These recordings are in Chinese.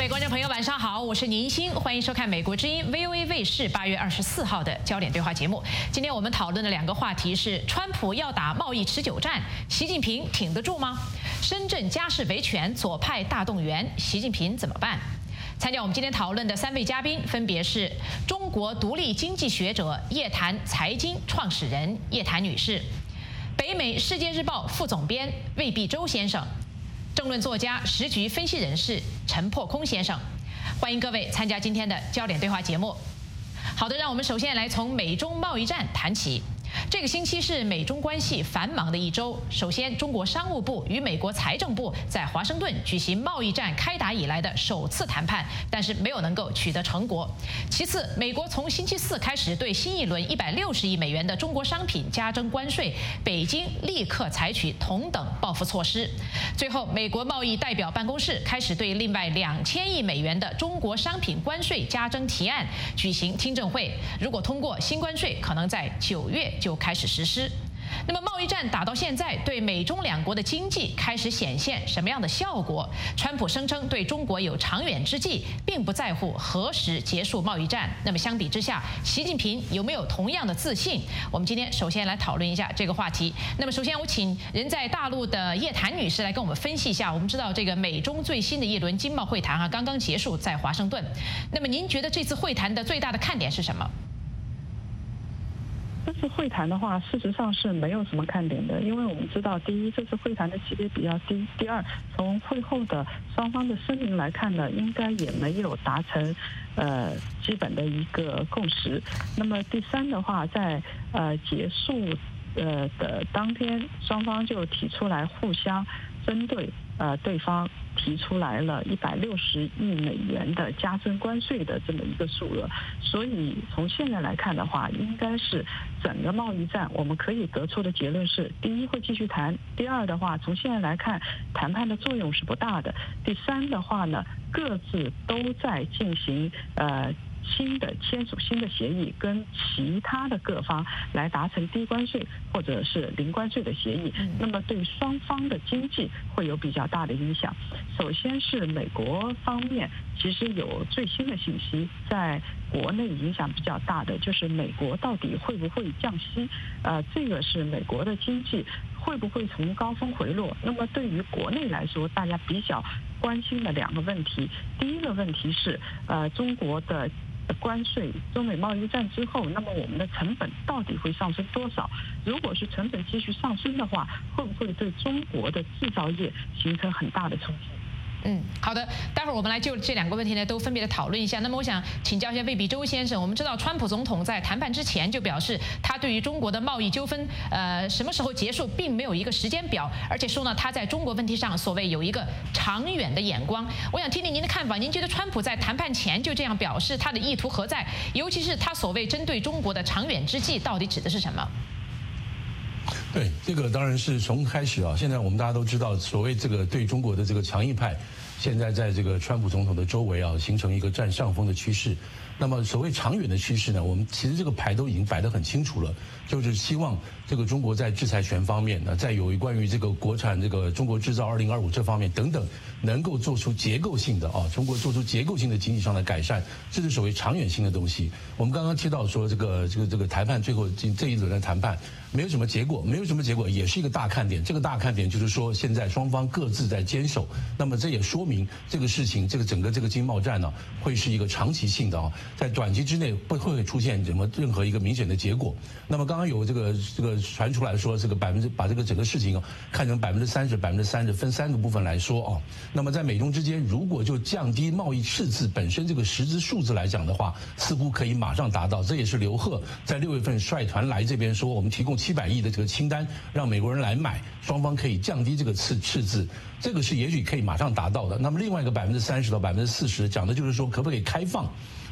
位观众朋友，晚上好，我是倪欣，欢迎收看美国之音 VOA 卫视8月24号的焦点对话节目。今天我们讨论的两个话题是：川普要打贸易持久战，习近平挺得住吗？深圳家事维权，左派大动员，习近平怎么办？参加我们今天讨论的3位嘉宾分别是中国独立经济学者、叶檀财经创始人叶檀女士，北美世界日报副总编魏必洲先生，政论作家、时局分析人士陈破空先生。欢迎各位参加今天的焦点对话节目。好的，让我们首先来从美中贸易战谈起。这个星期是美中关系繁忙的一周。首先，中国商务部与美国财政部在华盛顿举行贸易战开打以来的首次谈判，但是没有能够取得成果。其次，美国从星期四开始对新一轮160亿美元的中国商品加征关税，北京立刻采取同等报复措施。最后，美国贸易代表办公室开始对另外2000亿美元的中国商品关税加征提案举行听证会，如果通过，新关税可能在9月就开始实施。那么贸易战打到现在，对美中两国的经济开始显现什么样的效果？川普声称对中国有长远之计，并不在乎何时结束贸易战。那么相比之下，习近平有没有同样的自信？我们今天首先来讨论一下这个话题。那么首先我请人在大陆的叶檀女士来跟我们分析一下。我们知道这个美中最新的一轮经贸会谈刚刚结束在华盛顿。那么您觉得这次会谈的最大的看点是什么？ 这次会谈的话，事实上是没有什么看点的，因为我们知道，第一，这次会谈的级别比较低；第二，从会后的双方的声明来看呢，应该也没有达成基本的一个共识。那么第三的话，在结束的当天，双方就提出来互相针对对方提出来了160亿美元的加征关税的这么一个数额，所以从现在来看的话，应该是整个贸易战我们可以得出的结论是：第一，会继续谈；第二的话，从现在来看，谈判的作用是不大的；第三的话呢，各自都在进行签署新的协议，跟其他的各方来达成低关税或者是零关税的协议，那么对双方的经济会有比较大的影响。首先是美国方面，其实有最新的信息，在国内影响比较大的就是美国到底会不会降息，这个是美国的经济会不会从高峰回落。那么对于国内来说，大家比较关心的2个问题，第一个问题是中国的关税，中美贸易战之后，那么我们的成本到底会上升多少？如果是成本继续上升的话，会不会对中国的制造业形成很大的冲击？ 好的，待会儿我们来就这2个问题呢都分别的讨论一下。那么我想请教一下魏必洲先生，我们知道川普总统在谈判之前就表示，他对于中国的贸易纠纷什么时候结束并没有一个时间表，而且说呢他在中国问题上所谓有一个长远的眼光。我想听听您的看法，您觉得川普在谈判前就这样表示，他的意图何在？尤其是他所谓针对中国的长远之计到底指的是什么？ 对，这个当然是从开始啊。现在我们大家都知道，所谓这个对中国的这个强硬派，现在在这个川普总统的周围啊，形成一个占上风的趋势。那么所谓长远的趋势呢，我们其实这个牌都已经摆得很清楚了，就是希望这个中国在制裁权方面呢，在有关于这个国产这个中国制造2025这方面等等，能够做出结构性的中国做出结构性的经济上的改善，这是所谓长远性的东西。我们刚刚提到说这个谈判最后这一轮的谈判没有什么结果，也是一个大看点。这个大看点就是说，现在双方各自在坚守，那么这也说明这个事情，这个整个这个经贸战呢，会是一个长期性的在短期之内不会出现任何一个明显的结果。那么刚刚有这个传出来说，把这个整个事情看成30%分3个部分来说那么在美中之间，如果就降低贸易赤字本身这个实质数字来讲的话，似乎可以马上达到。这也是刘鹤在6月份率团来这边说，我们提供700亿的这个清单，让美国人来买，双方可以降低这个赤字。这个是也许可以马上达到的。那么另外一个30%到40%讲的就是说，可不可以开放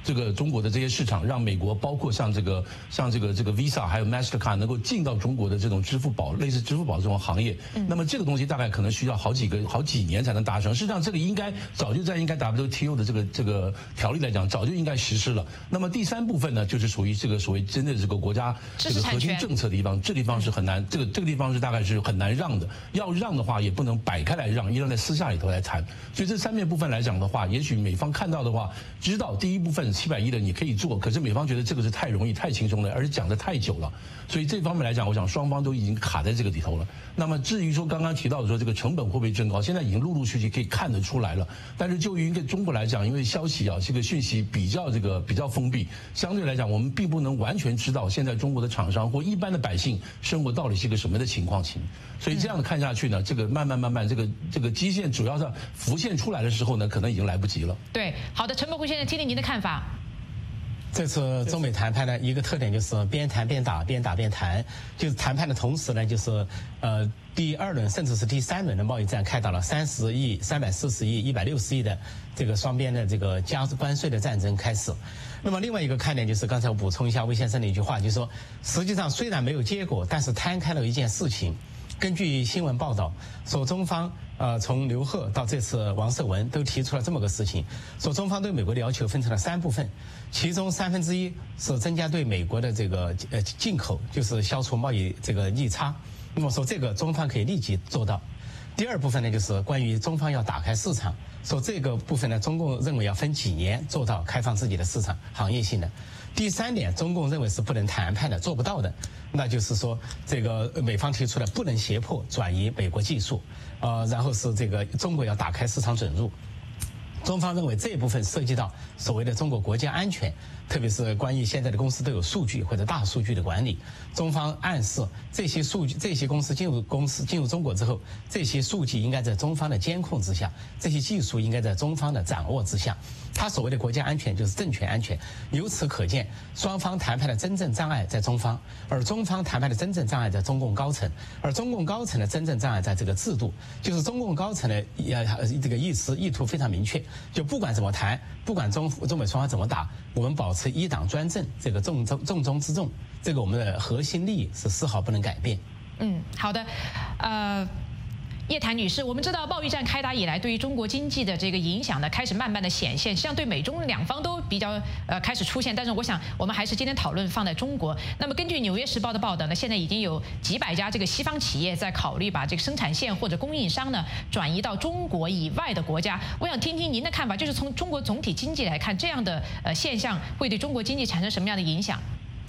这个中国的这些市场，让美国包括像这个 Visa 还有 Mastercard 能够进到中国的这种支付宝类似支付宝这种行业。那么这个东西大概可能需要好几年才能达成。事实上，这个应该早就在WTO 的这个条例来讲，早就应该实施了。那么第三部分呢，就是属于这个所谓真的这个国家这个核心政策的地方，这地方是很难，这个地方是大概是很难让的。要让的话，也不能摆开来让，要在私下里头来谈。所以这三面部分来讲的话，也许美方看到的话，知道第一部分700亿的你可以做，可是美方觉得这个是太容易、太轻松了，而且讲得太久了。所以这方面来讲，我想双方都已经卡在这个里头了。那么至于说刚刚提到的说这个成本会不会增高，现在已经陆陆续续可以看得出来了。但是就于一个中国来讲，因为消息这个讯息比较封闭，相对来讲我们并不能完全知道现在中国的厂商或一般的百姓生活到底是一个什么的情况。所以这样的看下去呢，这个慢慢这个基线主要是浮现出来的时候呢，可能已经来不及了。 对，好的，陈伯虎先生，听听您的看法。 这次中美谈判的一个特点就是边谈边打，边打边谈。就是谈判的同时呢，就是第2轮甚至是第3轮的贸易战开打了，30亿、340亿、160亿的这个双边的这个加关税的战争开始。那么另外一个看点就是刚才我补充一下魏先生的一句话，就是说实际上虽然没有结果，但是摊开了一件事情。根据新闻报道说，中方从刘鹤到这次王社文都提出了这么个事情，说中方对美国的要求分成了3部分，其中1/3是增加对美国的这个进口，就是消除贸易这个逆差。那么说这个中方可以立即做到。第2部分呢，就是关于中方要打开市场，说这个部分呢，中共认为要分几年做到开放自己的市场，行业性的。第3点，中共认为是不能谈判的，做不到的，那就是说这个美方提出的不能胁迫转移美国技术，然后是这个中国要打开市场准入。中方认为这一部分涉及到所谓的中国国家安全，特别是关于现在的公司都有数据或者大数据的管理，中方暗示这些数据、这些公司进入中国之后，这些数据应该在中方的监控之下，这些技术应该在中方的掌握之下。他所谓的国家安全就是政权安全。由此可见，双方谈判的真正障碍在中方，而中方谈判的真正障碍在中共高层，而中共高层的真正障碍在这个制度，就是中共高层的这个意图非常明确，就不管怎么谈，不管中美双方怎么打，我们保持一党专政这个重中之重，这个我们的核心利益是丝毫不能改变。 好的，叶檀女士，我们知道贸易战开打以来，对于中国经济的这个影响呢，开始慢慢的显现，实际上对美中两方都比较开始出现。但是我想，我们还是今天讨论放在中国。那么根据《纽约时报》的报道呢，现在已经有几百家这个西方企业在考虑把这个生产线或者供应商呢转移到中国以外的国家。我想听听您的看法，就是从中国总体经济来看，这样的现象会对中国经济产生什么样的影响？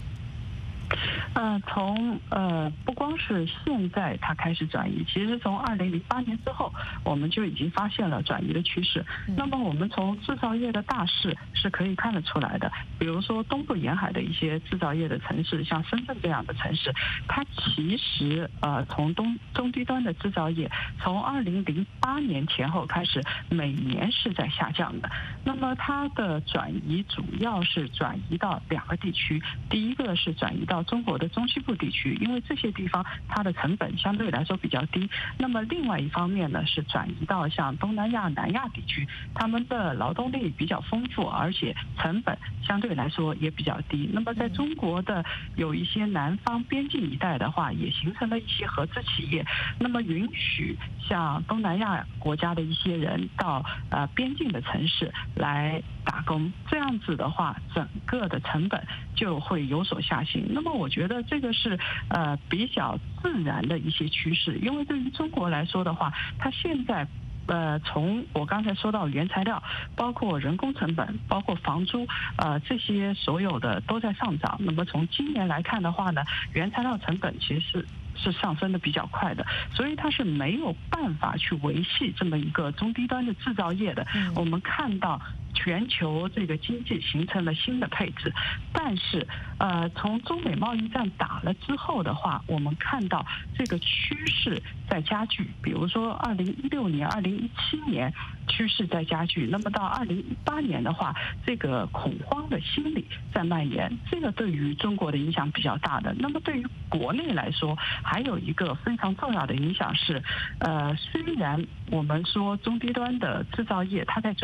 不光是现在它开始转移，其实从2008年之后，我们就已经发现了转移的趋势。那么我们从制造业的大势是可以看得出来的，比如说东部沿海的一些制造业的城市，像深圳这样的城市，它其实从中低端的制造业，从2008年前后开始，每年是在下降的。那么它的转移主要是转移到2个地区，第一个是转移到中国的中西部地区，因为这些地方它的成本相对来说比较低。那么另外一方面呢，是转移到像东南亚、南亚地区，他们的劳动力比较丰富，而且成本相对来说也比较低。那么在中国的有一些南方边境一带的话，也形成了一些合资企业，那么允许像东南亚国家的一些人到边境的城市来打工，这样子的话，整个的成本就会有所下行。那么我觉得这个是比较自然的一些趋势，因为对于中国来说的话，它现在从我刚才说到原材料，包括人工成本，包括房租，这些所有的都在上涨。那么从今年来看的话呢，原材料成本其实是上升的比较快的，所以它是没有办法去维系这么一个中低端的制造业的。我们看到全球这个经济形成了新的配置，但是从中美贸易战打了之后的话，我们看到这个趋势在加剧。比如说2016年、2017年趋势在加剧，那么到2018年的话，这个恐慌的心理在蔓延，这个对于中国的影响比较大的。那么对于国内来说，还有一个非常重要的影响是，虽然我们说中低端的制造业它在转移，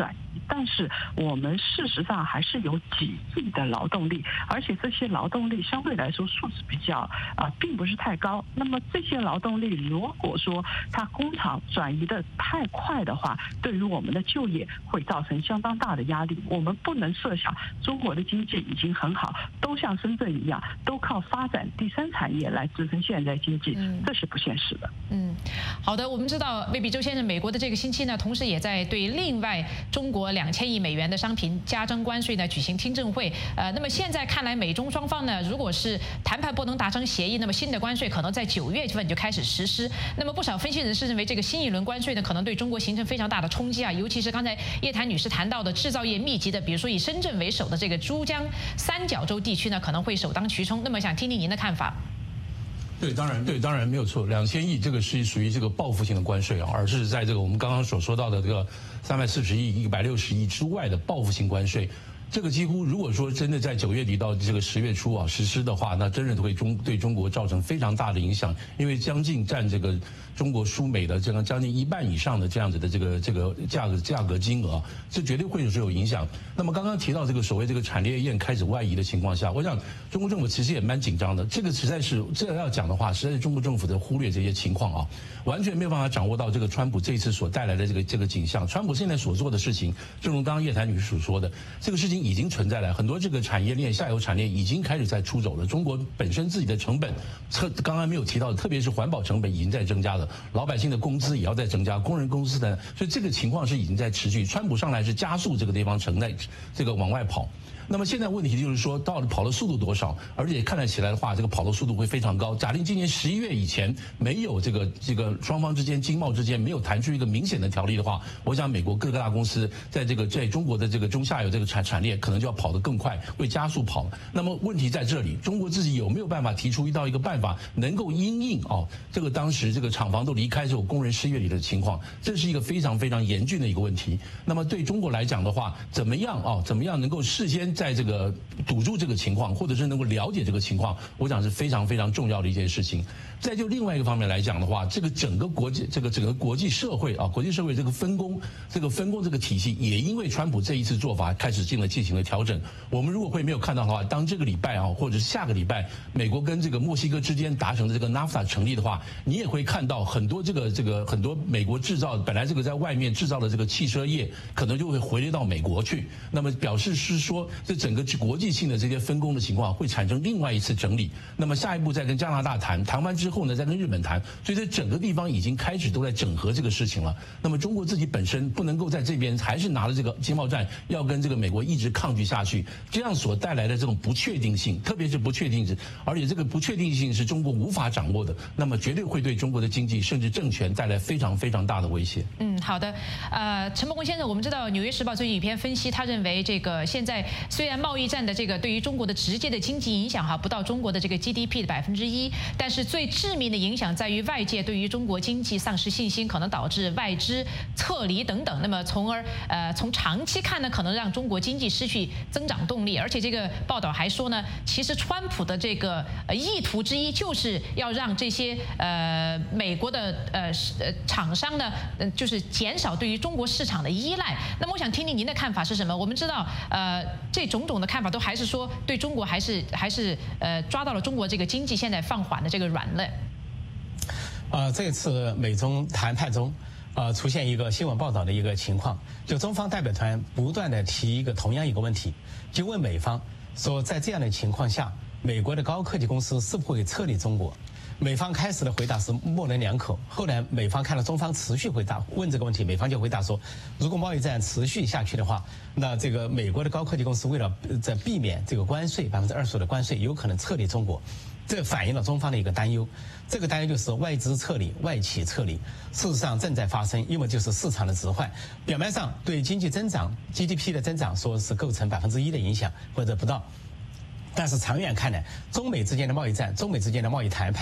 但是我们事实上还是有几亿的劳动力，而且这些劳动力相对来说素质比较并不是太高。那么这些劳动力如果说它工厂转移的太快的话，对于我们的就业会造成相当大的压力。我们不能设想中国的经济已经很好，都像深圳一样，都靠发展第三产业来支撑现在经济，这是不现实的。 好的，我们知道魏必周先生，美国的这个星期呢，同时也在对另外中国2000亿美元的商品加征关税呢举行听证会。那么现在看来，美中双方呢，如果是谈判不能达成协议，那么新的关税可能在9月份就开始实施。那么不少分析人士认为，这个新一轮关税呢，可能对中国形成非常大的冲击啊，尤其是刚才叶檀女士谈到的制造业密集的，比如说以深圳为首的这个珠江三角洲地区呢，可能会首当其冲。那么想听听您的看法。 对，当然没有错。2000亿这个是属于这个报复性的关税啊，而是在这个我们刚刚所说到的这个340亿、160亿之外的报复性关税。这个几乎如果说真的在9月底到这个10月初实施的话，那真的会对中国造成非常大的影响，因为将近占这个中国输美的这个将近1半以上的这样子的这个价格金额，这绝对会是有影响。那么刚刚提到这个所谓这个产业链开始外移的情况下，我想中国政府其实也蛮紧张的。这个实在是这要讲的话，实在是中国政府在忽略这些情况完全没有办法掌握到这个川普这一次所带来的这个景象。川普现在所做的事情，正如刚刚叶檀女士所说的，这个事情已经存在了，很多这个产业链、下游产业已经开始在出走了。中国本身自己的成本，刚刚没有提到的，特别是环保成本已经在增加了，老百姓的工资也要在增加，工人工资呢，所以这个情况是已经在持续。川普上来是加速这个地方这个往外跑。那么现在问题就是说，到底跑的速度多少？而且看得起来的话，这个跑的速度会非常高。假定今年11月以前没有这个双方之间经贸之间没有谈出一个明显的条例的话，我想美国各个大公司在中国的这个中下游这个产业可能就要跑得更快，会加速跑。那么问题在这里，中国自己有没有办法提出一个办法，能够因应这个当时这个厂房都离开之后工人失业率的情况，这是一个非常非常严峻的一个问题。那么对中国来讲的话，怎么样能够事先在这个堵住这个情况，或者是能够了解这个情况，我想是非常非常重要的一件事情。再就另外一个方面来讲的话，这个整个国际社会这个分工这个体系，也因为川普这一次做法开始进行了调整。我们如果没有看到的话，当这个礼拜或者是下个礼拜，美国跟这个墨西哥之间达成的这个 NAFTA 成立的话，你也会看到很多很多美国制造本来这个在外面制造的这个汽车业，可能就会回流到美国去。那么表示是说，这整个国际性的这些分工的情况会产生另外一次整理。那么下一步再跟加拿大谈完之后呢，再跟日本谈。所以这整个地方已经开始都在整合这个事情了。那么中国自己本身不能够在这边还是拿了这个经贸战，要跟这个美国一直抗拒下去，这样所带来的这种不确定性，特别是不确定性，而且这个不确定性是中国无法掌握的，那么绝对会对中国的经济甚至政权带来非常非常大的威胁。 好的，陈伯公先生，我们知道《纽约时报》最近有一篇分析，他认为这个现在虽然贸易战的这个对于中国的直接的经济影响不到中国的这个 GDP 的1%，但是最致命的影响在于外界对于中国经济丧失信心，可能导致外资撤离等等。那么从而从长期看呢，可能让中国经济失去增长动力。而且这个报道还说呢，其实川普的这个意图之一就是要让这些美国的厂商呢，就是减少对于中国市场的依赖。那么我想听听您的看法是什么？我们知道这种种的看法都还是说对中国还是抓到了中国这个经济现在放缓的这个软肋。 这次美中谈判中，出现一个新闻报道的一个情况，就中方代表团不断的提同样一个问题，就问美方说，在这样的情况下，美国的高科技公司是否会撤离中国？美方开始的回答是模棱两可，后来美方看到中方持续回答问这个问题，美方就回答说，如果贸易战持续下去的话，那这个美国的高科技公司为了在避免这个关税25%的关税，有可能撤离中国。这反映了中方的一个担忧，这个担忧就是外资撤离、外企撤离，事实上正在发生，因为就是市场的置换，表面上对经济增长 GDP 的增长说是构成1%的影响或者不到，但是长远看来，中美之间的贸易战、中美之间的贸易谈判，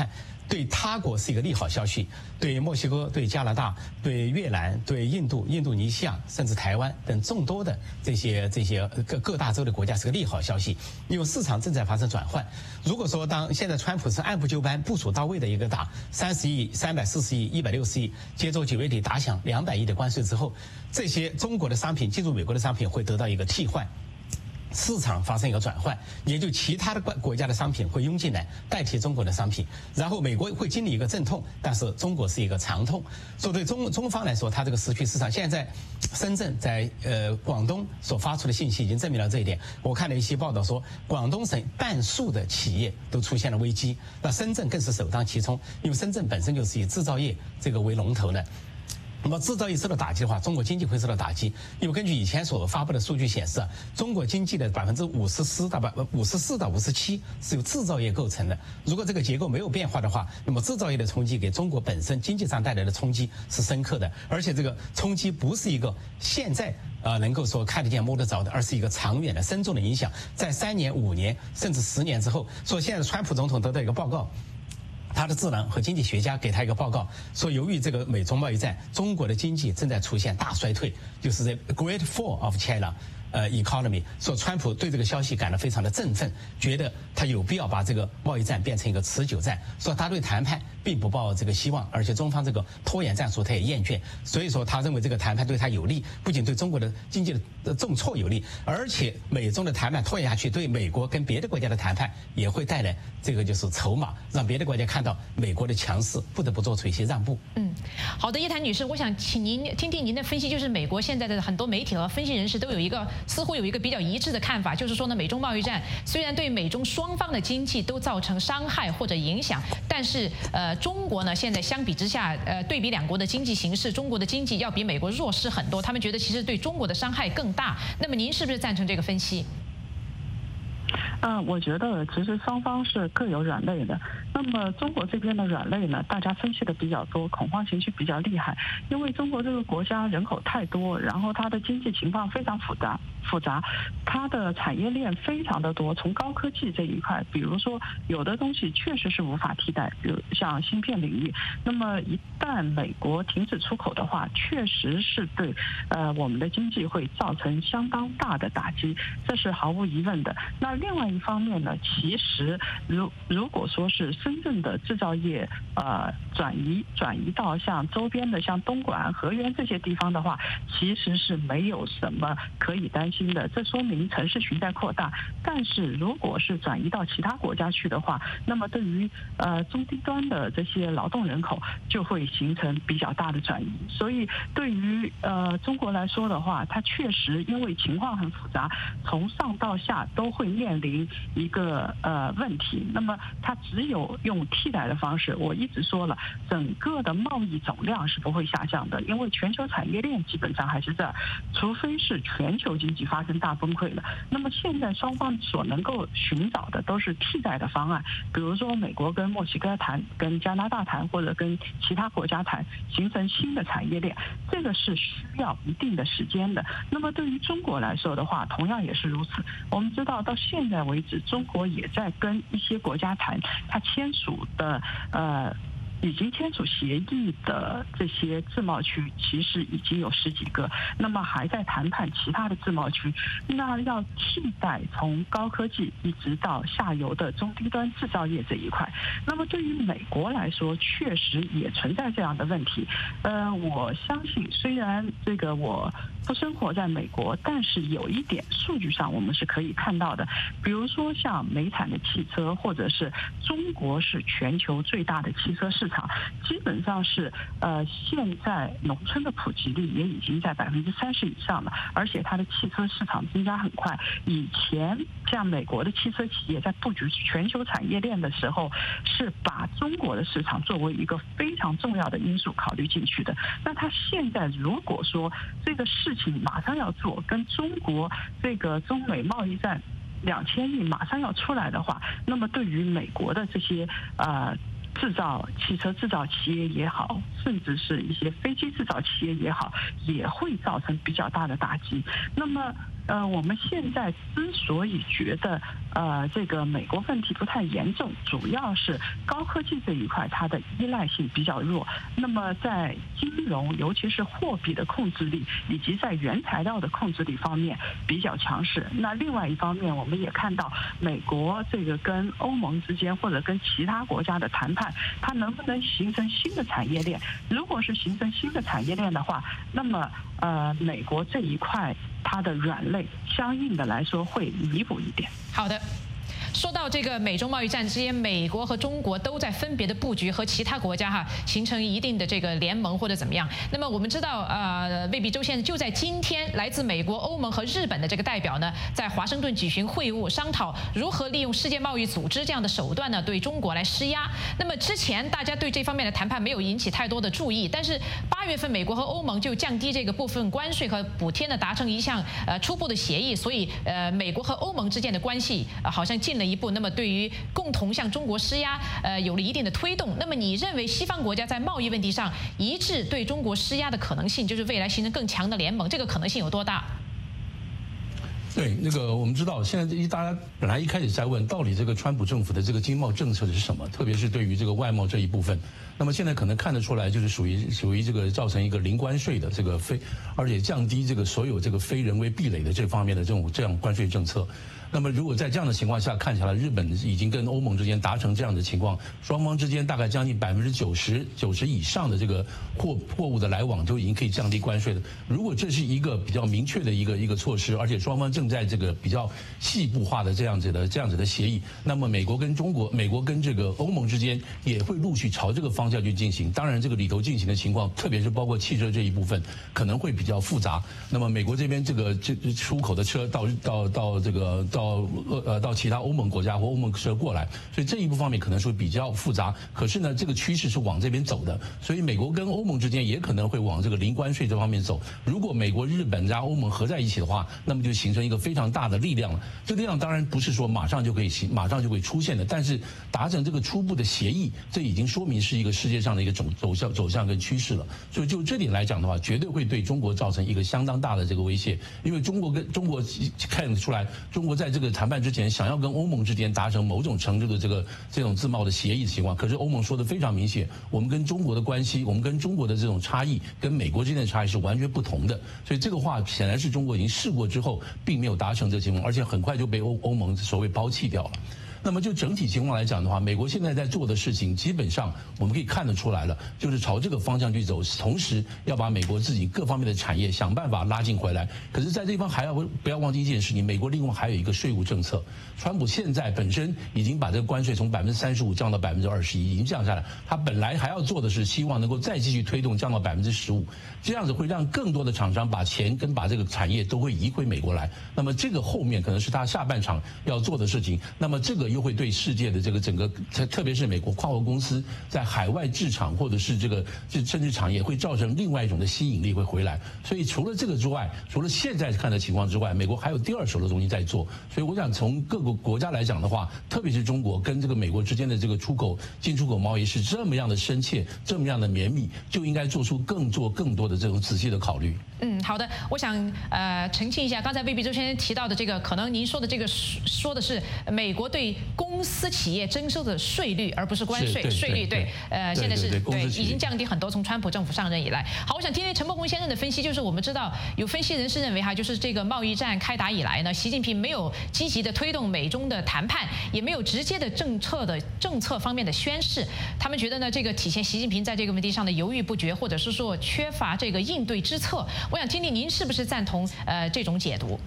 对他国是一个利好消息，对墨西哥、对加拿大、对越南、对印度、印度尼西亚，甚至台湾等众多的这些各大洲的国家是个利好消息，因为市场正在发生转换。如果说当现在川普是按部就班、部署到位的一个打30亿、340亿、160亿，接着9月底打响200亿的关税之后，这些中国的商品进入美国的商品会得到一个替换。市场发生一个转换，也就其他的国家的商品会涌进来代替中国的商品，然后美国会经历一个阵痛，但是中国是一个长痛。所以对中方来说，它这个时区市场，现在深圳在广东所发出的信息已经证明了这一点。我看了一些报道说，广东省半数的企业都出现了危机，那深圳更是首当其冲，因为深圳本身就是以制造业这个为龙头的。那么制造业受到打击的话，中国经济会受到打击。因为根据以前所发布的数据显示，中国经济的54%到57%是由制造业构成的。如果这个结构没有变化的话，那么制造业的冲击给中国本身经济上带来的冲击是深刻的，而且这个冲击不是一个现在能够说看得见摸得着的，而是一个长远的深重的影响，在3年、5年甚至10年之后。所以现在川普总统得到一个报告。他的智囊和经济学家给他一个报告，说由于这个美中贸易战，中国的经济正在出现大衰退，就是 The Great Fall of China economy。说川普对这个消息感到非常的振奋，觉得他有必要把这个贸易战变成一个持久战。说他对谈判并不抱这个希望，而且中方这个拖延战术他也厌倦，所以说他认为这个谈判对他有利，不仅对中国的经济的重挫有利，而且美中的谈判拖延下去，对美国跟别的国家的谈判也会带来这个就是筹码，让别的国家看到美国的强势，不得不做出一些让步。 好的，叶檀女士，我想请您听听您的分析，就是美国现在的很多媒体和分析人士都有一个似乎有一个比较一致的看法，就是说呢，美中贸易战虽然对美中双方的经济都造成伤害或者影响，但是中国呢现在相比之下，对比两国的经济形势，中国的经济要比美国弱势很多，他们觉得其实对中国的伤害更大。那么您是不是赞成这个分析？ 我觉得其实双方是各有软肋的。那么中国这边的软肋呢，大家分析的比较多，恐慌情绪比较厉害。因为中国这个国家人口太多，然后它的经济情况非常复杂，它的产业链非常的多。从高科技这一块，比如说有的东西确实是无法替代，比如像芯片领域。那么一旦美国停止出口的话，确实是对我们的经济会造成相当大的打击，这是毫无疑问的。那另外一方面呢，其实如果说是深圳的制造业转移到像周边的像东莞、河源这些地方的话，其实是没有什么可以担心的。这说明城市群在扩大。但是如果是转移到其他国家去的话，那么对于中低端的这些劳动人口就会形成比较大的转移。所以对于中国来说的话，它确实因为情况很复杂，从上到下都会面临一个问题。那么它只有用替代的方式。我一直说了，整个的贸易总量是不会下降的，因为全球产业链基本上还是这儿，除非是全球经济发生大崩溃了。那么现在双方所能够寻找的都是替代的方案，比如说美国跟墨西哥谈，跟加拿大谈，或者跟其他国家谈，形成新的产业链，这个是需要一定的时间的。那么对于中国来说的话，同样也是如此。我们知道到现在为止，中国也在跟一些国家谈，它签署的已经签署协议的这些自贸区其实已经有10几个，那么还在谈判其他的自贸区。那要替代从高科技一直到下游的中低端制造业这一块，那么对于美国来说确实也存在这样的问题。我相信虽然这个我不生活在美国，但是有一点数据上我们是可以看到的，比如说像美产的汽车，或者是中国是全球最大的汽车市场，基本上是现在农村的普及率也已经在30%以上了，而且它的汽车市场增加很快。以前像美国的汽车企业在布局全球产业链的时候，是把中国的市场作为一个非常重要的因素考虑进去的。那它现在如果说这个事情马上要做，跟中国这个中美贸易战2000亿马上要出来的话，那么对于美国的这些汽车制造企业也好，甚至是一些飞机制造企业也好，也会造成比较大的打击。那么我们现在之所以觉得这个美国问题不太严重，主要是高科技这一块它的依赖性比较弱，那么在金融尤其是货币的控制力以及在原材料的控制力方面比较强势。那另外一方面，我们也看到美国这个跟欧盟之间或者跟其他国家的谈判，它能不能形成新的产业链？如果是形成新的产业链的话，那么美国这一块它的软肋相应的来说会弥补一点。 好的。说到这个美中贸易战之间，美国和中国都在分别的布局和其他国家形成一定的这个联盟或者怎么样。那么我们知道，魏必周先生就在今天，来自美国、欧盟和日本的这个代表呢，在华盛顿举行会晤，商讨如何利用世界贸易组织这样的手段呢，对中国来施压。那么之前大家对这方面的谈判没有引起太多的注意，但是8月份美国和欧盟就降低这个部分关税和补贴呢，达成一项初步的协议，所以美国和欧盟之间的关系好像进了一步，那么对于共同向中国施压，有了一定的推动。那么你认为西方国家在贸易问题上一致对中国施压的可能性，就是未来形成更强的联盟，这个可能性有多大？ 对，那个我们知道，现在大家本来一开始在问，到底这个川普政府的这个经贸政策是什么？特别是对于这个外贸这一部分，那么现在可能看得出来，就是属于这个造成一个零关税的这个而且降低这个所有这个非人为壁垒的这方面的这样关税政策。那么如果在这样的情况下，看起来日本已经跟欧盟之间达成这样的情况，双方之间大概将近90%以上的这个货物的来往都已经可以降低关税了。如果这是一个比较明确的一个措施，而且双方正在这个比较细部化的这样子的协议，那么美国跟这个欧盟之间也会陆续朝这个方向去进行。当然，这个里头进行的情况，特别是包括汽车这一部分，可能会比较复杂。那么美国这边这出口的车到其他欧盟国家或欧盟车过来，所以这一部方面可能是比较复杂。可是呢，这个趋势是往这边走的，所以美国跟欧盟之间也可能会往这个零关税这方面走。如果美国、日本加欧盟合在一起的话，那么就形成一个非常大的力量了。这个力量当然不是说马上就可以出现的，但是达成这个初步的协议，这已经说明是一个世界上的一个走向跟趋势了。所以就这点来讲的话，绝对会对中国造成一个相当大的这个威胁，因为中国看得出来，中国在这个谈判之前想要跟欧盟之间达成某种程度的这种自贸的协议的情况，可是欧盟说的非常明显，我们跟中国的关系，我们跟中国的这种差异，跟美国之间的差异是完全不同的。所以这个话显然是中国已经试过之后，并没有达成这个情况，而且很快就被欧盟所谓抛弃掉了。那么就整体情况来讲的话，美国现在在做的事情，基本上我们可以看得出来了，就是朝这个方向去走，同时要把美国自己各方面的产业想办法拉进回来。可是，在这地方还要不要忘记一件事情，美国另外还有一个税务政策。川普现在本身已经把这个关税从35%降到21%，已经降下来。他本来还要做的是，希望能够再继续推动降到15%，这样子会让更多的厂商把钱跟把这个产业都会移回美国来。那么这个后面可能是他下半场要做的事情。那么这个又会对世界的这个整个，特别是美国跨国公司在海外置厂或者是甚至产业，会造成另外一种的吸引力会回来。所以除了这个之外，除了现在看的情况之外，美国还有第二手的东西在做。所以我想从各个国家来讲的话，特别是中国跟这个美国之间的这个进出口贸易是这么样的深切，这么样的绵密，就应该做更多的这种仔细的考虑。 好的，我想澄清一下，刚才魏必周先生提到的这个，可能您说的这个说的是美国对公司企业征收的税率，而不是关税。税率对，现在是对已经降低很多，从川普政府上任以来。好，我想听听陈伯宏先生的分析，就是我们知道有分析人士认为就是这个贸易战开打以来呢，习近平没有积极的推动美中的谈判，也没有直接的政策方面的宣示。他们觉得呢，这个体现习近平在这个问题上的犹豫不决，或者是说缺乏这个应对之策。我想听听您是不是赞同这种解读？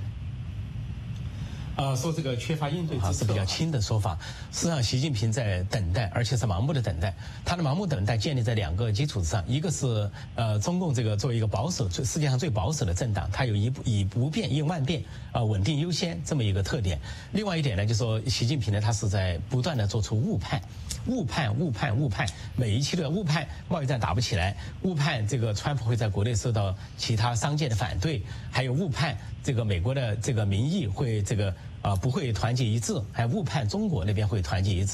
说这个缺乏应对之策是比较轻的说法。实际上，习近平在等待，而且是盲目的等待。他的盲目等待建立在2个基础之上，一个是中共这个作为一个保守，世界上最保守的政党，它有以不变应万变，稳定优先这么一个特点。另外一点呢，就是说习近平呢，他是在不断的做出误判，每一期的误判贸易战打不起来，误判这个川普会在国内受到其他商界的反对，还有误判这个美国的这个民意会不会团结一致，还误判中国那边会团结一致。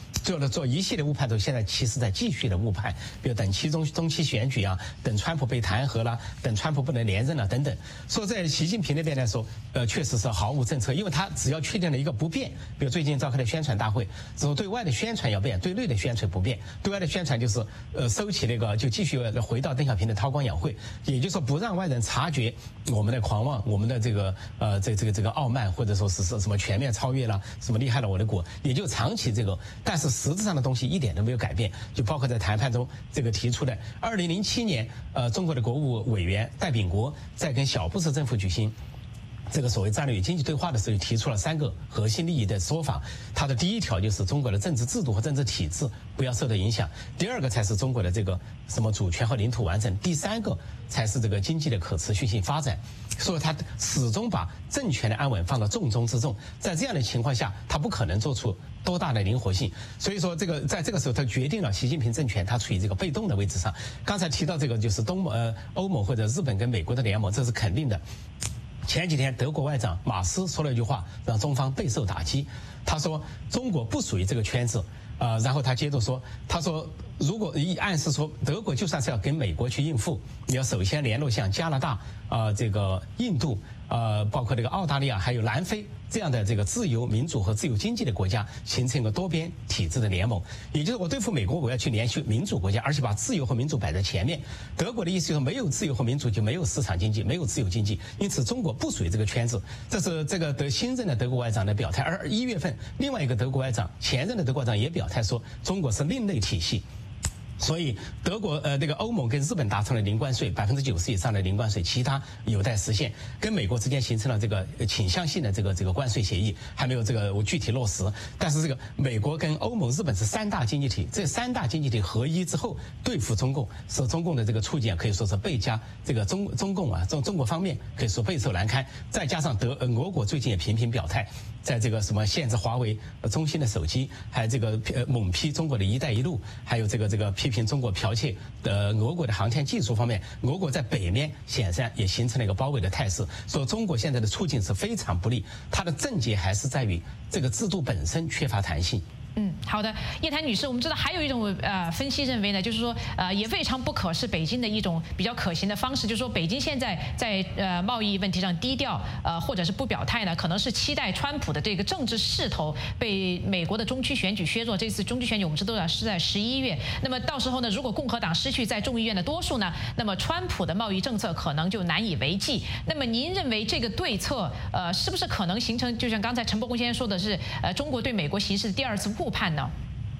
做一系列误判，都现在其实在继续的误判，比如等中期选举啊，等川普被弹劾了，等川普不能连任了等等。说在习近平那边来说，确实是毫无政策，因为他只要确定了一个不变，比如最近召开的宣传大会，只说对外的宣传要变，对内的宣传不变。对外的宣传就是收起那个，就继续回到邓小平的韬光养晦，也就是说不让外人察觉我们的狂妄，我们的这个傲慢，或者说是什么全面超越了，什么厉害了我的国，也就长期这个，但是实质上的东西一点都没有改变，就包括在谈判中这个提出的2007年，中国的国务委员戴秉国在跟小布什政府举行这个所谓战略与经济对话的时候，提出了3个核心利益的说法。它的第一条就是中国的政治制度和政治体制不要受到影响，第2个才是中国的这个什么主权和领土完整，第3个才是这个经济的可持续性发展。所以他始终把政权的安稳放到重中之重，在这样的情况下，他不可能做出多大的灵活性。所以说，在这个时候，他决定了习近平政权他处于这个被动的位置上。刚才提到这个就是欧盟或者日本跟美国的联盟，这是肯定的。前几天，德国外长马斯说了一句话，让中方备受打击。他说：“中国不属于这个圈子。”然后他接着说：“他说，如果暗示说德国就算是要跟美国去应付，你要首先联络像加拿大、这个印度、包括这个澳大利亚还有南非这样的这个自由民主和自由经济的国家，形成一个多边体制的联盟。也就是我对付美国，我要去联系民主国家，而且把自由和民主摆在前面。德国的意思就是没有自由和民主就没有市场经济，没有自由经济。因此，中国不属于这个圈子。这是这个新任的德国外长的表态。而1月份，另外一个德国外长，前任的德国外长也表态说，中国是另类体系。”所以德国这个欧盟跟日本达成了零关税，90%以上的零关税，其他有待实现。跟美国之间形成了这个倾向性的这个关税协议，还没有这个具体落实。但是这个美国跟欧盟、日本是3大经济体，这3大经济体合一之后对付中共，使中共的这个处境可以说是倍加这个中国方面可以说备受难堪。再加上俄国最近也频频表态，在这个什么限制华为、中兴的手机，还有这个猛批中国的一带一路，还有这个批评中国剽窃俄国的航天技术方面，俄国在北面显然也形成了一个包围的态势。所以中国现在的处境是非常不利，它的症结还是在于这个制度本身缺乏弹性。 好的，叶檀女士，我们知道还有一种分析认为呢，就是说也非常不可是北京的一种比较可行的方式，就是说北京现在在贸易问题上低调或者是不表态呢，可能是期待川普的这个政治势头被美国的中期选举削弱。这次中期选举我们知道是在11月，那么到时候呢，如果共和党失去在众议院的多数呢，那么川普的贸易政策可能就难以为继。那么您认为这个对策是不是可能形成，就像刚才陈伯公先生说的是，中国对美国形势的第2次误判呢？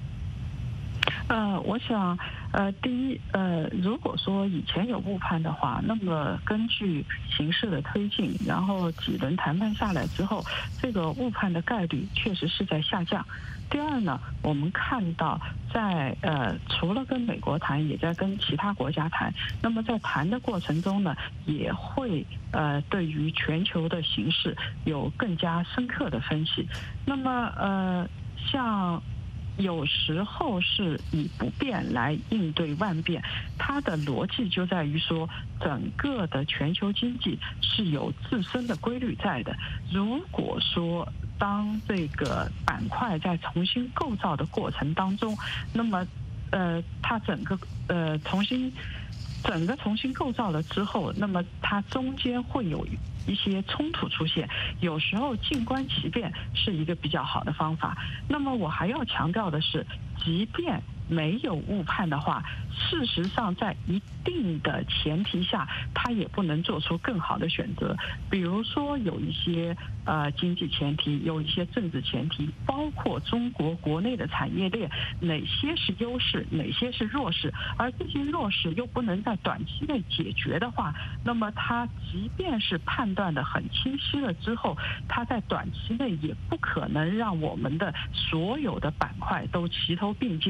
我想，第一，如果说以前有误判的话，那么根据形势的推进，然后几轮谈判下来之后，这个误判的概率确实是在下降。第二呢，我们看到在除了跟美国谈，也在跟其他国家谈。那么在谈的过程中呢，也会对于全球的形势有更加深刻的分析。那么像有时候是以不变来应对万变，它的逻辑就在于说，整个的全球经济是有自身的规律在的。如果说当这个板块在重新构造的过程当中，那么它整个重新构造了之后，那么它中间会有一些冲突出现，有时候静观其变是一个比较好的方法。那么我还要强调的是，即便没有误判的话，事实上在一定的前提下，它也不能做出更好的选择。比如说有一些经济前提，有一些政治前提，包括中国国内的产业链哪些是优势，哪些是弱势，而这些弱势又不能在短期内解决的话，那么它即便是判断的很清晰了之后，它在短期内也不可能让我们的所有的板块都齐头并进，然后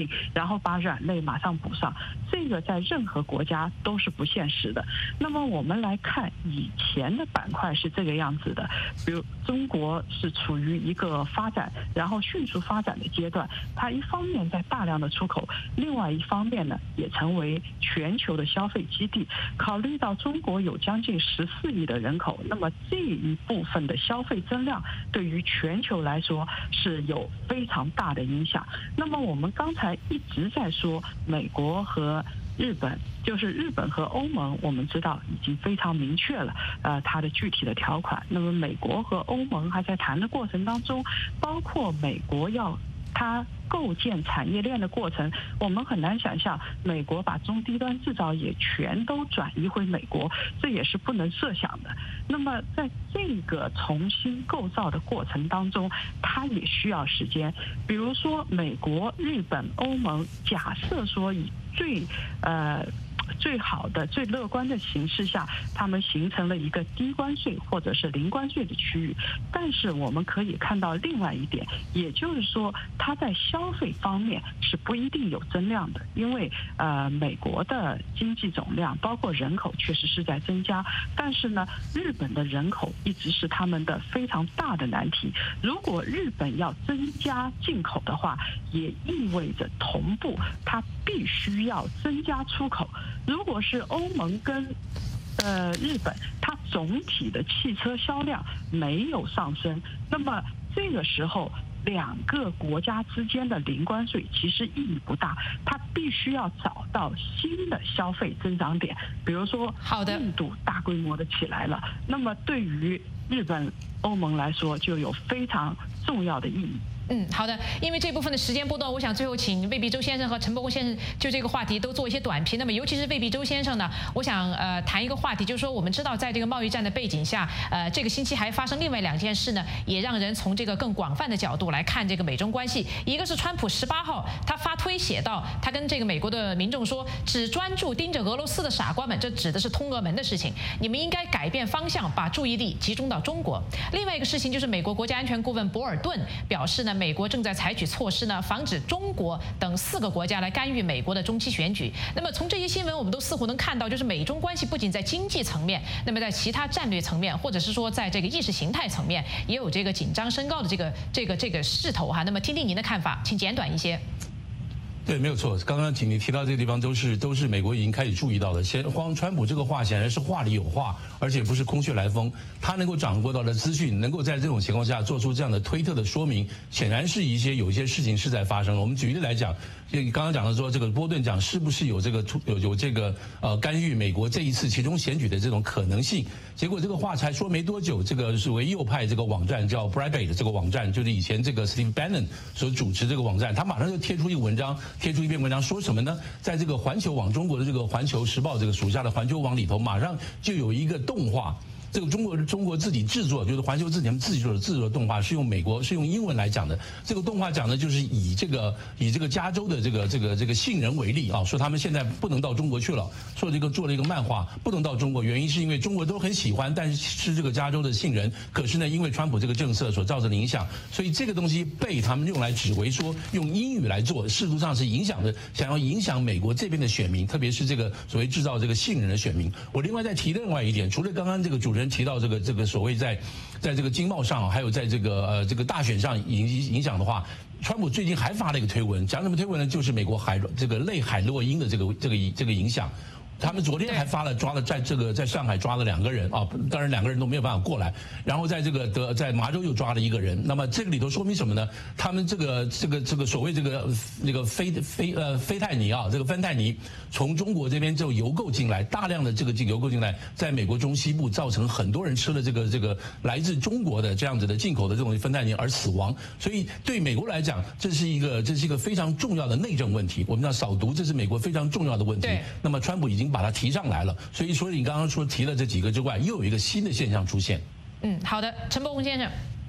后把软肋马上补上，这个在任何国家都是不现实的。那么我们来看以前的板块是这个样子的，比如中国是处于一个发展然后迅速发展的阶段，它一方面在大量的出口，另外一方面呢也成为全球的消费基地。考虑到中国有将近14亿的人口，那么这一部分的消费增量对于全球来说是有非常大的影响。那么我们刚才一直在说美国和日本，就是日本和欧盟，我们知道已经非常明确了，它的具体的条款。那么美国和欧盟还在谈的过程当中，包括美国要它构建产业链的过程，我们很难想象美国把中低端制造业全都转移回美国，这也是不能设想的。那么在这个重新构造的过程当中，它也需要时间。比如说美国、日本、欧盟，假设说以最好的、最乐观的形势下，他们形成了一个低关税或者是零关税的区域。但是我们可以看到另外一点，也就是说，它在消费方面是不一定有增量的，因为美国的经济总量包括人口确实是在增加，但是呢，日本的人口一直是他们的非常大的难题。如果日本要增加进口的话，也意味着同步它必须要增加出口。如果是欧盟跟日本，它总体的汽车销量没有上升，那么这个时候两个国家之间的零关税其实意义不大，它必须要找到新的消费增长点，比如说印度大规模的起来了，那么对于日本、欧盟来说就有非常重要的意义。 好的，因为这部分的时间波段，我想最后请魏必洲先生和陈伯公先生就这个话题都做一些短评。那么尤其是魏必洲先生呢，我想谈一个话题，就是说我们知道在这个贸易战的背景下，这个星期还发生另外2件事呢，也让人从这个更广泛的角度来看这个美中关系。一个是川普18号他发推写到，他跟这个美国的民众说，只专注盯着俄罗斯的傻瓜们，这指的是通俄门的事情，你们应该改变方向，把注意力集中到中国。另外一个事情就是美国国家安全顾问博尔顿表示呢，美国正在采取措施呢，防止中国等4个国家来干预美国的中期选举。那么从这些新闻，我们都似乎能看到，就是美中关系不仅在经济层面，那么在其他战略层面，或者是说在这个意识形态层面，也有这个紧张升高的这个势头哈。那么听听您的看法，请简短一些。 对，没有错。刚刚你提到这个地方都是美国已经开始注意到的。川普这个话显然是话里有话，而且不是空穴来风。他能够掌握到的资讯，能够在这种情况下做出这样的推特的说明，显然是有一些事情是在发生。我们举例来讲，刚刚讲的说这个波顿讲是不是有这个干预美国这一次其中选举的这种可能性？结果这个话才说没多久，这个是为右派这个网站叫 Breitbart 的这个网站，就是以前这个 Steve Bannon 所主持这个网站，他马上就贴出一篇文章，说什么呢？在这个环球网中国的这个环球时报这个属下的环球网里头，马上就有一个动画。这个中国自己制作，就是环球自己制作的动画，是用英文来讲的。这个动画讲的就是以这个加州的这个杏仁为例啊，说他们现在不能到中国去了，说做了一个漫画不能到中国，原因是因为中国都很喜欢，但是吃这个加州的杏仁，可是呢，因为川普这个政策所造成的影响，所以这个东西被他们用来指为说用英语来做，事实上是想要影响美国这边的选民，特别是这个所谓制造这个杏仁的选民。我另外再提另外一点，除了刚刚这个主持人提到这个所谓在这个经贸上，还有在这个大选上影响的话，川普最近还发了一个推文，讲什么推文呢？就是美国这个类海洛因的这个影响。他们昨天还抓了在上海抓了2个人啊，当然2个人都没有办法过来，然后在麻州又抓了1个人。那么这个里头说明什么呢？他们这个所谓那个菲泰尼啊，这个芬太尼从中国这边就邮购进来，大量的这个邮购进来，在美国中西部造成很多人吃了这个来自中国的这样子的进口的这种芬太尼而死亡。所以对美国来讲，这是一个非常重要的内政问题。我们要扫毒，这是美国非常重要的问题。那么川普已经把它提上来了，所以说你刚刚提了这几个之外，又有一个新的现象出现。 好的，陈伯公先生。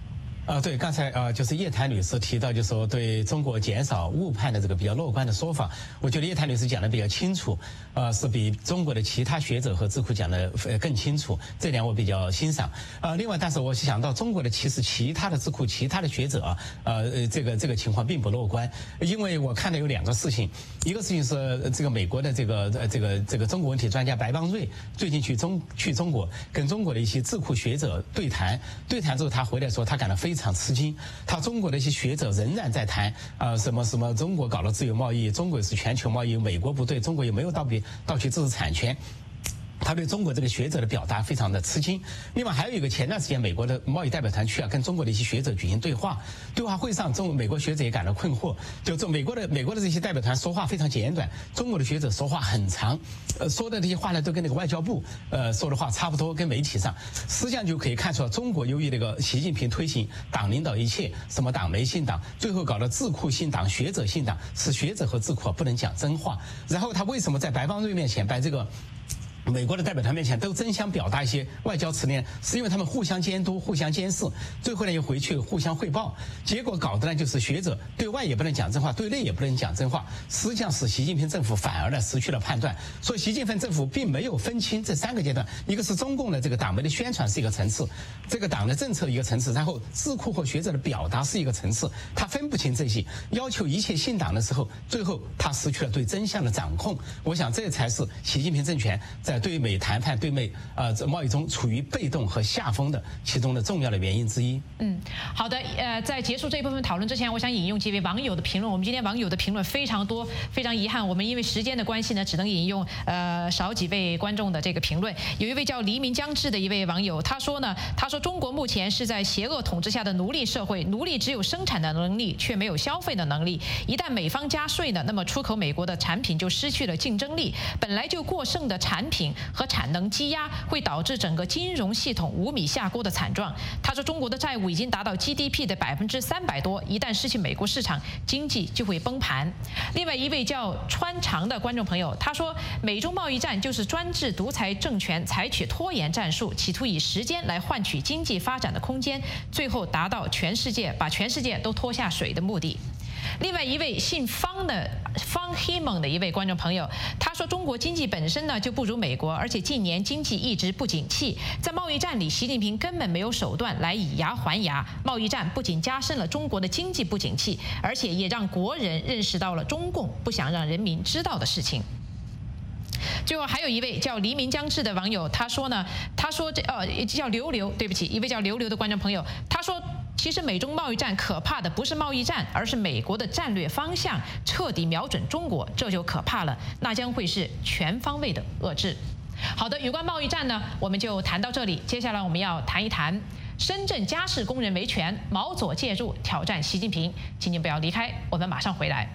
对，刚才就是叶檀女士提到，就是说对中国减少误判的这个比较乐观的说法，我觉得叶檀女士讲的比较清楚，是比中国的其他学者和智库讲的更清楚，这点我比较欣赏。另外，但是我想到中国的其他的智库、其他的学者这个情况并不乐观，因为我看到有2个事情，一个事情是这个美国的这个中国问题专家白邦瑞最近去中国，跟中国的一些智库学者对谈之后，他回来说他感到非常吃惊，中国的一些学者仍然在谈什么中国搞了自由贸易，中国是全球贸易，美国不对，中国也没有盗取知识产权。他对中国这个学者的表达非常的吃惊。另外还有一个，前段时间美国的贸易代表团去跟中国的一些学者举行对话会上，美国学者也感到困惑，就美国的这些代表团说话非常简短，中国的学者说话很长，说的这些话呢都跟那个外交部说的话差不多，跟媒体上，实际上就可以看出来，中国由于那个习近平推行党领导一切，什么党媒信党，最后搞到智库信党、学者信党，使学者和智库不能讲真话。然后他为什么在白邦瑞面前，在这个美国的代表团面前都争相表达一些外交词呢，是因为他们互相监督、互相监视，最后呢又回去互相汇报，结果搞的呢就是学者对外也不能讲真话，对内也不能讲真话，实际上使习近平政府反而呢失去了判断。所以习近平政府并没有分清这3个阶段，一个是中共的这个党媒的宣传是一个层次，这个党的政策一个层次，然后智库和学者的表达是一个层次，他分不清这些，要求一切信党的时候，最后他失去了对真相的掌控。我想这才是习近平政权在对美谈判、对美贸易中处于被动和下风的其中的重要的原因之一。 好的，在结束这一部分讨论之前，我想引用几位网友的评论。我们今天网友的评论非常多，非常遗憾，我们因为时间的关系呢，只能引用少几位观众的这个评论。有一位叫黎明将至的一位网友，他说中国目前是在邪恶统治下的奴隶社会，奴隶只有生产的能力，却没有消费的能力。一旦美方加税呢，那么出口美国的产品就失去了竞争力。本来就过剩的产品和产能积压，会导致整个金融系统无米下锅的惨状。他说，中国的债务已经达到 GDP 的300%多，一旦失去美国市场，经济就会崩盘。另外一位叫川长的观众朋友，他说，美中贸易战就是专制独裁政权采取拖延战术，企图以时间来换取经济发展的空间，最后达到把全世界都拖下水的目的。另外一位姓方希蒙的一位观众朋友，他说，中国经济本身呢就不如美国，而且近年经济一直不景气，在贸易战里，习近平根本没有手段来以牙还牙。贸易战不仅加深了中国的经济不景气，而且也让国人认识到了中共不想让人民知道的事情。最后还有一位叫黎明将至的网友，他说叫刘刘，对不起，一位叫刘刘的观众朋友，他说，其实美中贸易战可怕的不是贸易战，而是美国的战略方向彻底瞄准中国，这就可怕了，那将会是全方位的遏制。好的，有关贸易战呢，我们就谈到这里。接下来我们要谈一谈深圳家事工人维权，毛左介入挑战习近平。请您不要离开，我们马上回来。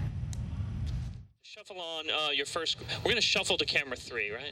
Shuffle on your first. We're going to shuffle to camera 3, right?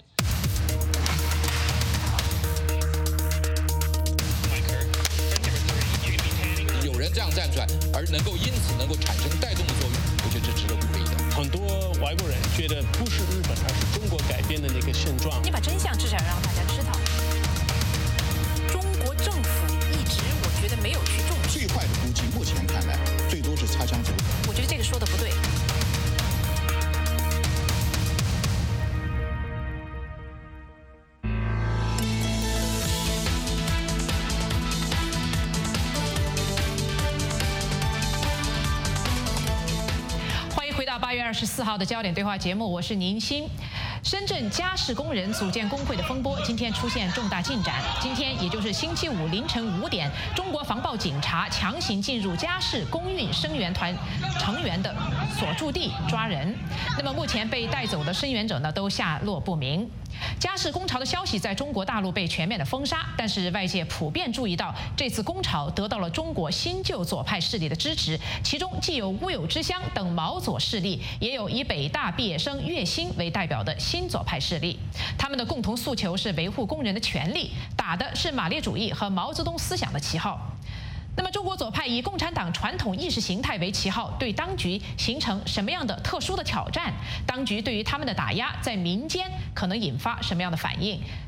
Camera 3. 有人这样站出来，而因此能够产生带动的作用，我觉得这值得鼓励的。 很多外国人觉得不是日本，而是中国改变的那个现状。 你把真相至少要让大家知道。中国政府一直，我觉得没有去重视。 最坏的估计，目前看来，最多是擦枪走火。 我觉得这个说的不对。8月24号的焦点对话节目，我是宁鑫。深圳家事工人组建工会的风波今天出现重大进展。今天也就是星期五凌晨5点，中国防暴警察强行进入家事工运声援团成员的所驻地抓人。那么目前被带走的声援者呢，都下落不明。家事工潮的消息在中国大陆被全面的封杀，但是外界普遍注意到，这次工潮得到了中国新旧左派势力的支持，其中既有乌有之乡等毛左势力，也有以北大毕业生岳鑫为代表的新左派势力。他们的共同诉求是维护工人的权利，打的是马列主义和毛泽东思想的旗号。那么中国左派以共产党传统意识形态为旗号，对当局形成什么样的特殊的挑战？当局对于他们的打压，在民间可能引发什么样的反应？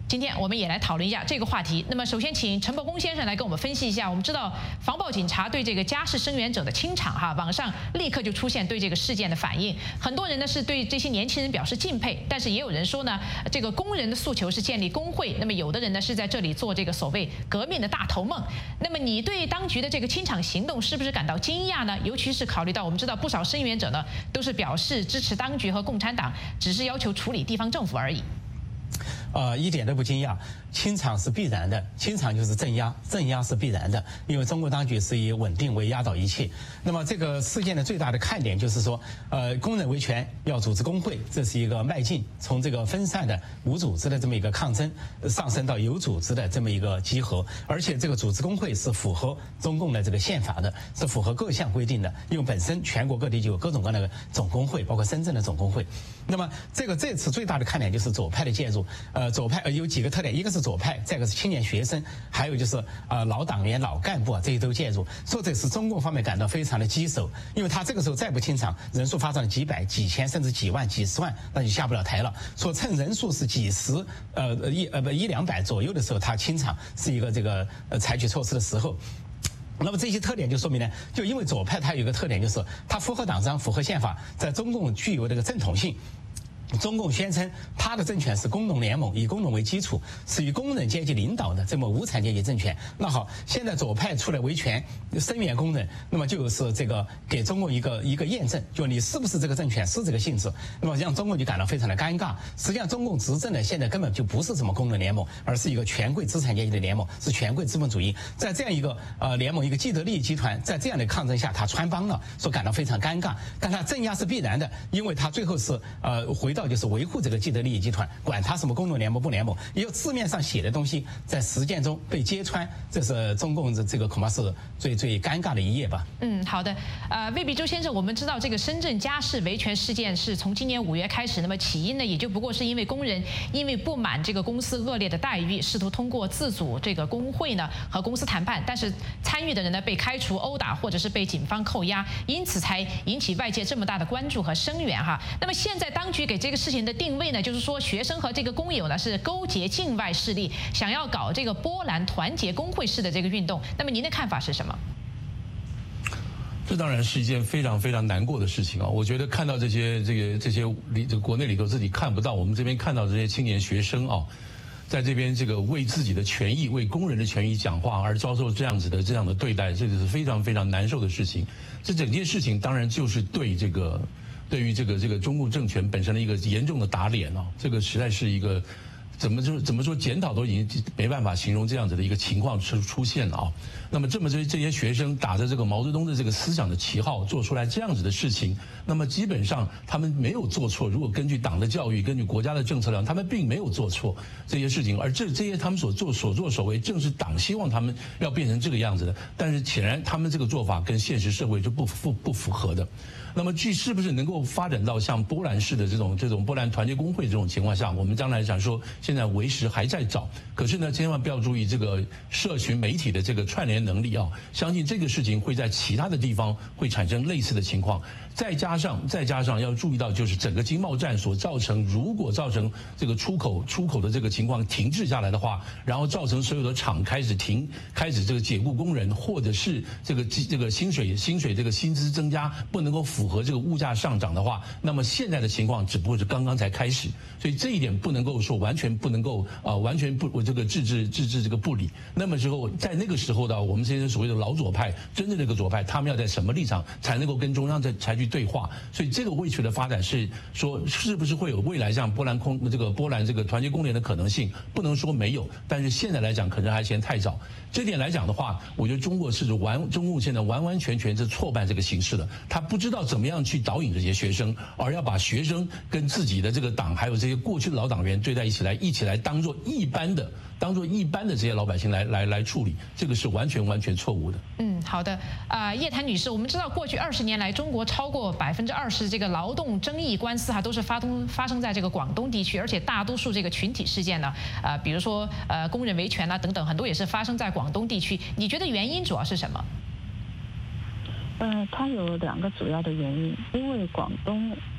今天我们也来讨论一下这个话题。那么，首先请陈伯公先生来跟我们分析一下。我们知道防暴警察对这个家事声援者的清场，网上立刻就出现对这个事件的反应。很多人呢是对这些年轻人表示敬佩，但是也有人说呢，这个工人的诉求是建立工会。那么有的人呢是在这里做这个所谓革命的大头梦。那么你对当局的这个清场行动是不是感到惊讶呢？尤其是考虑到我们知道不少声援者呢都是表示支持当局和共产党，只是要求处理地方政府而已。 一点都不惊讶，清场是必然的，清场就是镇压，镇压是必然的，因为中国当局是以稳定为压倒一切。那么这个事件的最大的看点就是说，工人维权要组织工会，这是一个迈进，从这个分散的无组织的这么一个抗争，上升到有组织的这么一个集合，而且这个组织工会是符合中共的这个宪法的，是符合各项规定的，因为本身全国各地就有各种各样的总工会，包括深圳的总工会。那么这次最大的看点就是左派的介入，左派有几个特点，一个是左派，再一个是青年学生，还有就是老党员、老干部这些都介入，说这是中共方面感到非常的棘手，因为他这个时候再不清场，人数发展了几百、几千甚至几万、几十万，那就下不了台了。说趁人数是几十一两百左右的时候，他清场是一个这个采取措施的时候。那么这些特点就说明呢，就因为左派它有一个特点，就是它符合党章、符合宪法，在中共具有这个正统性。中共宣称他的政权是工农联盟，以工农为基础，是以工人阶级领导的这么无产阶级政权。那好，现在左派出来维权声援工人，那么就是这个给中共一个验证，就你是不是这个政权，是这个性质，那么让中共就感到非常的尴尬。实际上中共执政的现在根本就不是什么工人联盟，而是一个权贵资产阶级的联盟，是权贵资本主义。在这样一个联盟，一个既得利益集团，在这样的抗争下，他穿帮了，所感到非常尴尬。但他镇压是必然的，因为他最后是回到就是维护这个既得利益集团，管他什么工农联盟不联盟，也有字面上写的东西在实践中被揭穿，这是中共这个恐怕是最尴尬的一页吧。 好的，魏必洲先生，我们知道这个深圳家事维权事件是从今年5月开始，那么起因呢也就不过是因为工人因为不满这个公司恶劣的待遇，试图通过自组这个工会呢和公司谈判，但是参与的人呢被开除、殴打或者是被警方扣押，因此才引起外界这么大的关注和声援哈。那么现在当局给这个事情的定位呢，就是说学生和这个工友呢是勾结境外势力，想要搞这个波兰团结工会式的这个运动。那么您的看法是什么？ 这当然是一件非常非常难过的事情啊！我觉得看到这些国内里头自己看不到，我们这边看到这些青年学生啊，在这边这个为自己的权益、为工人的权益讲话，而遭受这样的对待，这个是非常非常难受的事情。这整件事情当然就是对于这个中共政权本身的一个严重的打脸啊！这个实在是一个怎么说检讨都已经没办法形容这样子的一个情况出现了啊！那么这些学生打着这个毛泽东的这个思想的旗号做出来这样子的事情，那么基本上他们没有做错。如果根据党的教育、根据国家的政策量，他们并没有做错这些事情，而这些他们所作所为，正是党希望他们要变成这个样子的。但是显然他们这个做法跟现实社会是不符合的。那么是不是能够发展到像波兰式的这种波兰团结工会这种情况下，我们将来想说现在为时还在早。可是呢，千万不要注意这个社群媒体的这个串联能力啊，相信这个事情会在其他的地方会产生类似的情况。再加上要注意到，就是整个经贸战所造成，如果造成这个出口的这个情况停滞下来的话，然后造成所有的厂开始这个解雇工人，或者是这个薪水这个薪资增加不能够符合这个物价上涨的话，那么现在的情况只不过是刚刚才开始，所以这一点不能够说完全不能够完全不这个置之这个不理。那么之后在那个时候的我们这些所谓的老左派，真正的一个左派，他们要在什么立场才能够跟中央采取对话？所以这个未来的发展是说，是不是会有未来像波兰这个团结工联的可能性？不能说没有，但是现在来讲可能还嫌太早。这点来讲的话，我觉得中共现在完完全全是挫败这个形势的，他不知道怎么样去导引这些学生，而要把学生跟自己的这个党还有这些过去的老党员对在一起来当做一般的这些老百姓来处理，这个是完全错误的。 好的，叶檀女士，我们知道过去20年来，中国超过20%这个劳动争议官司都是发生在这个广东地区，而且大多数这个群体事件呢，比如说工人维权等等，很多也是发生在广东地区。你觉得原因主要是什么？ 它有2个主要的原因，因为广东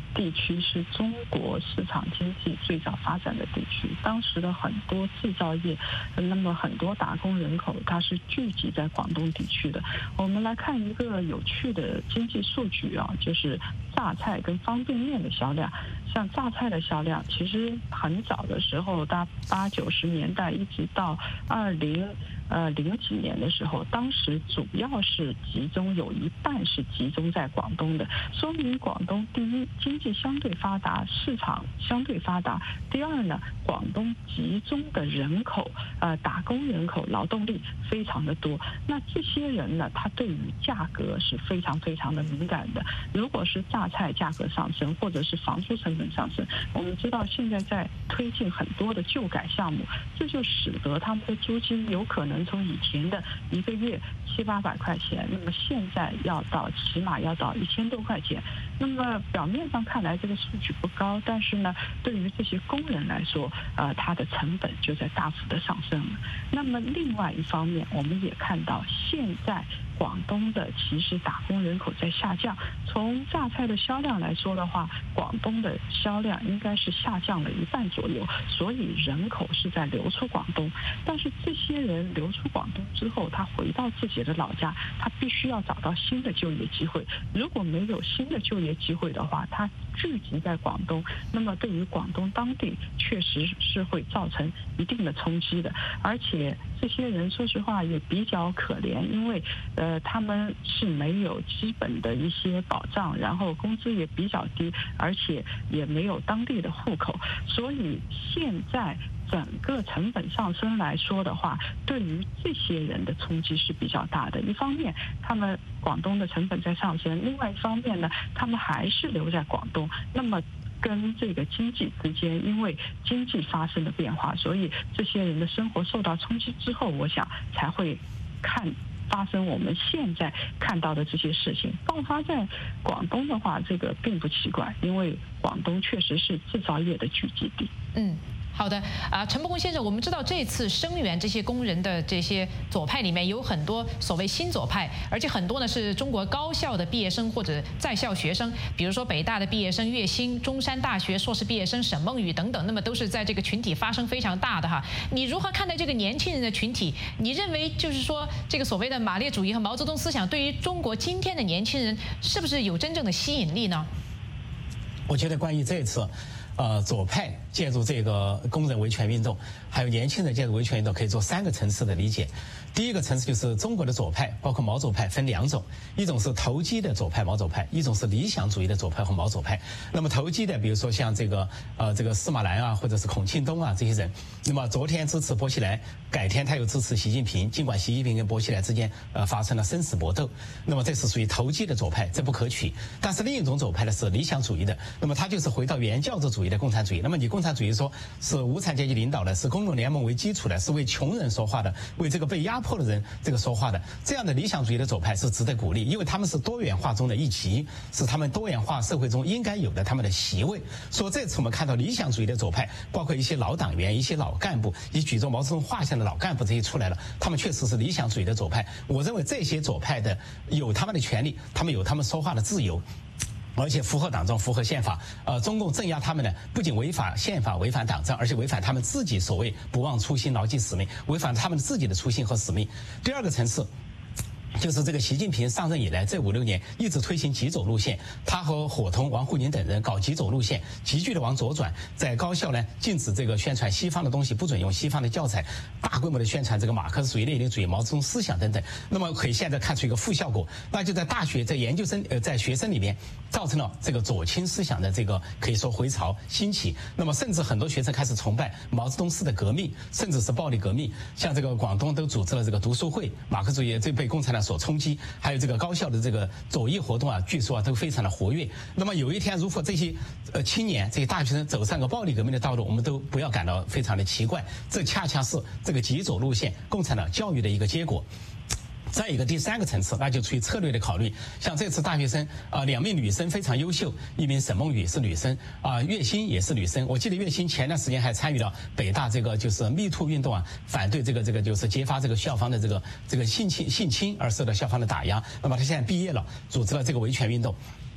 地区是中国市场经济最早发展的地区，当时的很多制造业，那么很多打工人口它是聚集在广东地区的。我们来看一个有趣的经济数据啊，就是榨菜跟方便面的销量。像榨菜的销量，其实很早的时候，到80、90年代，一直到2000几年的时候，当时主要是集中，有一半是集中在广东的，说明广东第一，经济相对发达，市场相对发达；第二呢，广东集中的人口，打工人口、劳动力非常的多。那这些人呢，他对于价格是非常非常的敏感的。如果是榨菜价格上升，或者是房租成本上升，我们知道现在在推进很多的旧改项目，这就使得他们的租金有可能从以前的一个月700、800块钱，那么现在起码要到1000多块钱。那么表面上看来这个数据不高，但是呢，对于这些工人来说，它的成本就在大幅的上升了。那么另外一方面，我们也看到现在广东的其实打工人口在下降。从榨菜的销量来说的话，广东的销量应该是下降了1半左右，所以人口是在流出广东。但是这些人流出广东之后，他回到自己的老家，他必须要找到新的就业机会。如果没有新的就业机会的话，他聚集在广东，那么对于广东当地确实是会造成一定的冲击的。而且这些人说实话也比较可怜，因为他们是没有基本的一些保障，然后工资也比较低，而且也没有当地的户口，所以现在整个成本上升来说的话，对于这些人的冲击是比较大的。一方面，他们广东的成本在上升；另外一方面呢，他们还是留在广东。那么跟这个经济之间，因为经济发生了变化，所以这些人的生活受到冲击之后，我想才会发生我们现在看到的这些事情。爆发在广东的话，这个并不奇怪，因为广东确实是制造业的聚集地。 好的，陈伯公先生，我们知道这次声援这些工人的这些左派里面有很多所谓新左派，而且很多呢是中国高校的毕业生或者在校学生，比如说北大的毕业生岳鑫，中山大学硕士毕业生沈梦雨等等，那么都是在这个群体发生非常大的哈。你如何看待这个年轻人的群体？你认为就是说这个所谓的马列主义和毛泽东思想对于中国今天的年轻人是不是有真正的吸引力呢？ 我觉得关于这次左派介入这个工人维权运动，还有年轻人介入维权运动，可以做3个层次的理解。第一个层次就是中国的左派，包括毛左派分2种，一种是投机的左派毛左派，一种是理想主义的左派和毛左派。那么投机的，比如说像这个司马南啊，或者是孔庆东啊这些人，那么昨天支持薄熙来，改天他又支持习近平，尽管习近平跟薄熙来之间发生了生死搏斗，那么这是属于投机的左派，这不可取。但是另一种左派呢是理想主义的，那么他就是回到原教旨主义的共产主义。那么你共产主义说是无产阶级领导的，是工农联盟为基础的，是为穷人说话的，为这个被压迫的人这个说话的，这样的理想主义的左派是值得鼓励，因为他们是多元化中的一极，是他们多元化社会中应该有的他们的席位。说这次我们看到理想主义的左派，包括一些老党员、一些老干部，以举着毛泽东画像的老干部这些出来了，他们确实是理想主义的左派。我认为这些左派的有他们的权利，他们有他们说话的自由，而且符合党章、符合宪法。中共镇压他们呢，不仅违反宪法、违反党章，而且违反他们自己所谓不忘初心、牢记使命，违反他们自己的初心和使命。第二个层次就是这个习近平上任以来这5、6年一直推行极左路线，他和伙同王沪宁等人搞极左路线，急剧的往左转，在高校呢禁止这个宣传西方的东西，不准用西方的教材，大规模的宣传这个马克思主义、列宁主义、毛泽东思想等等。那么可以现在看出一个负效果，那就在大学、在研究生、在学生里面造成了这个左倾思想的这个可以说回潮兴起。那么甚至很多学生开始崇拜毛泽东式的革命，甚至是暴力革命。像这个广东都组织了这个读书会，马克思主义这被共产党所冲击，还有这个高校的这个左翼活动啊，据说都非常的活跃。那么有一天，如果这些青年、这些大学生走上个暴力革命的道路，我们都不要感到非常的奇怪，这恰恰是这个极左路线共产党教育的一个结果。再一个第3个层次，那就出于策略的考虑。像这次大学生2名女生非常优秀，一名沈梦雨是女生岳鑫也是女生。我记得岳鑫前段时间还参与了北大这个就是 MeToo 运动啊，反对这个就是揭发这个校方的这个性侵而受到校方的打压。那么他现在毕业了，组织了这个维权运动。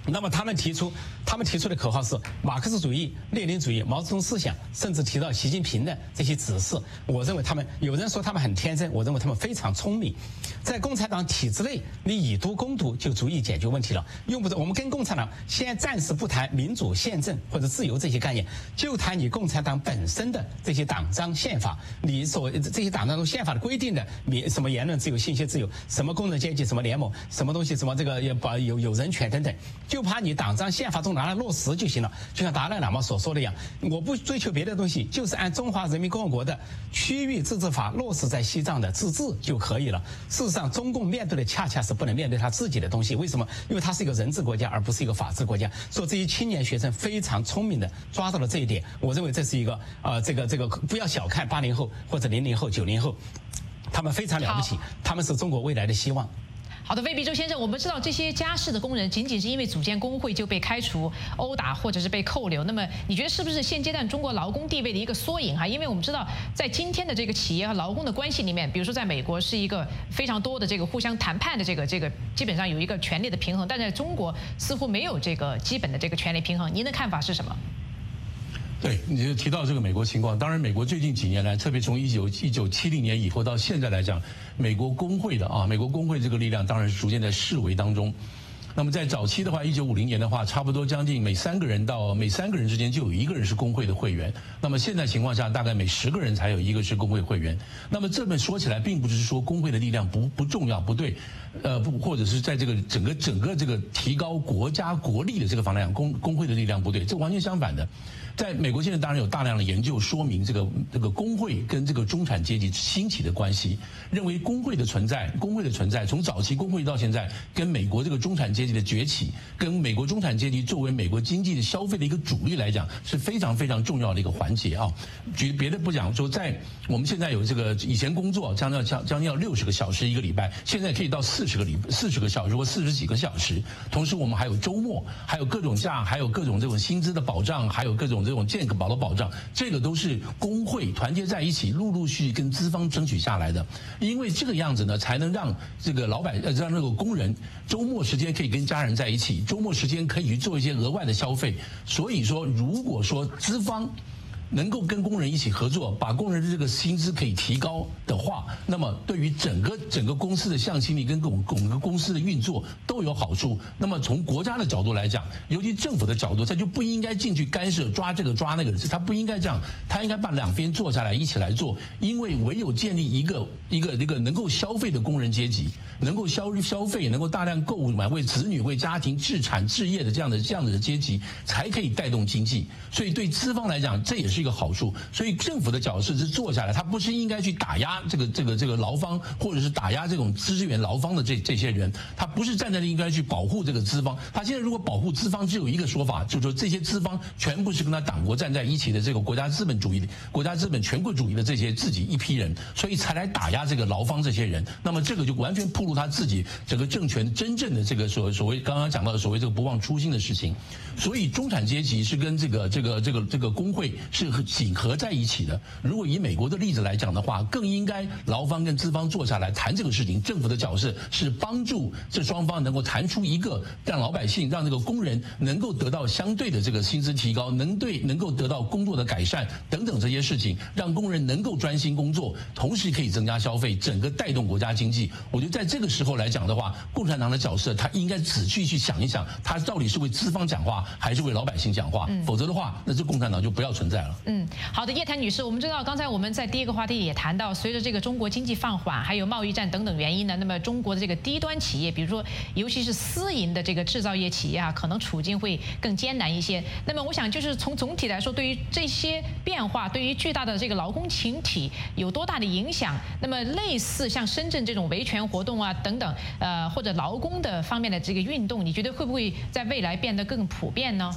那么他们提出的口号是马克思主义、列宁主义、毛泽东思想，甚至提到习近平的这些指示。我认为有人说他们很天真，我认为他们非常聪明。在共产党体制内，你以毒攻毒就足以解决问题了。用不着我们跟共产党先暂时不谈民主、宪政或者自由这些概念，就谈你共产党本身的这些党章宪法，你这些党章中宪法的规定的什么言论自由、信息自由，什么工人阶级、什么联盟，什么东西，什么这个有人权等等。就怕你党章宪法中拿来落实就行了，就像达赖喇嘛所说的一样，我不追求别的东西，就是按中华人民共和国的区域自治法落实在西藏的自治就可以了。事实上，中共面对的恰恰是不能面对他自己的东西，为什么？因为他是一个人治国家，而不是一个法治国家。所以这些青年学生非常聪明的抓到了这一点，我认为这是一个这个不要小看80后或者00后、90后，他们非常了不起，他们是中国未来的希望。 好的，魏必周先生，我们知道这些家事的工人仅仅是因为组建工会就被开除、殴打或者是被扣留，那么你觉得是不是现阶段中国劳工地位的一个缩影哈？因为我们知道在今天的这个企业和劳工的关系里面，比如说在美国是一个非常多的这个互相谈判的这个基本上有一个权力的平衡，但在中国似乎没有这个基本的这个权力平衡。您的看法是什么？ 对，你就提到这个美国情况，当然美国最近几年来，特别从1970年以后到现在来讲，美国工会这个力量当然是逐渐在式微当中。那么在早期的话，1950年的话，差不多将近每3个人之间就有1个人是工会的会员。那么现在情况下，大概每10个人才有1个是工会会员。那么这么说起来，并不是说工会的力量不重要，不对，或者是在这个整个这个提高国家国力的这个方向，工会的力量不对，这完全相反的。在美国现在当然有大量的研究说明这个工会跟这个中产阶级兴起的关系，认为工会的存在从早期工会到现在，跟美国这个中产阶级的崛起，跟美国中产阶级作为美国经济的消费的一个主力来讲，是非常非常重要的一个环节啊。举别的不讲，说在我们现在有这个以前工作将近要60个小时一个礼拜，现在可以到40个小时或40几个小时，同时我们还有周末，还有各种假，还有各种这种薪资的保障，还有各种这种健保的保障，这个都是工会团结在一起，陆续跟资方争取下来的。因为这个样子呢，才能让这个让那个工人周末时间可以跟家人在一起，周末时间可以去做一些额外的消费。所以说，如果说资方能够跟工人一起合作，把工人的这个薪资可以提高的话，那么对于整个公司的向心力跟整个公司的运作都有好处。那么从国家的角度来讲，尤其政府的角度，他就不应该进去干涉抓这个抓那个，他不应该这样，他应该把两边坐下来一起来做。因为唯有建立一个能够消费的工人阶级，能够消费，能够大量购买，为子女为家庭置产置业的这样的阶级，才可以带动经济。所以对资方来讲，这也是一个好处。所以政府的角色是坐下来，他不是应该去打压这个劳方，或者是打压这种支援劳方的这些人，他不是站在那应该去保护这个资方。他现在如果保护资方，只有一个说法，就是说这些资方全部是跟他党国站在一起的这个国家资本权贵主义的这些自己一批人，所以才来打压这个劳方这些人。那么这个就完全暴露他自己整个政权真正的这个所谓刚刚讲到的所谓这个不忘初心的事情。所以中产阶级是跟这个工会是紧合在一起的。如果以美国的例子来讲的话，更应该劳方跟资方坐下来谈这个事情。政府的角色是帮助这双方能够谈出一个让老百姓、让这个工人能够得到相对的这个薪资提高，能够得到工作的改善等等这些事情，让工人能够专心工作，同时可以增加消费，整个带动国家经济。我觉得在这个时候来讲的话，共产党的角色他应该仔细去想一想，他到底是为资方讲话还是为老百姓讲话。否则的话，那这共产党就不要存在了。 好的，叶檀女士，我们知道刚才我们在第一个话题也谈到，随着这个中国经济放缓，还有贸易战等等原因呢，那么中国的这个低端企业，比如说尤其是私营的这个制造业企业啊，可能处境会更艰难一些。那么我想就是从总体来说，对于这些变化，对于巨大的这个劳工群体有多大的影响？那么类似像深圳这种维权活动啊等等，或者劳工的方面的这个运动，你觉得会不会在未来变得更普遍呢？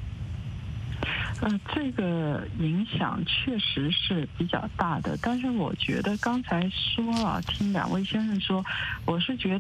这个影响确实是比较大的，但是我觉得刚才说听两位先生说，我是觉得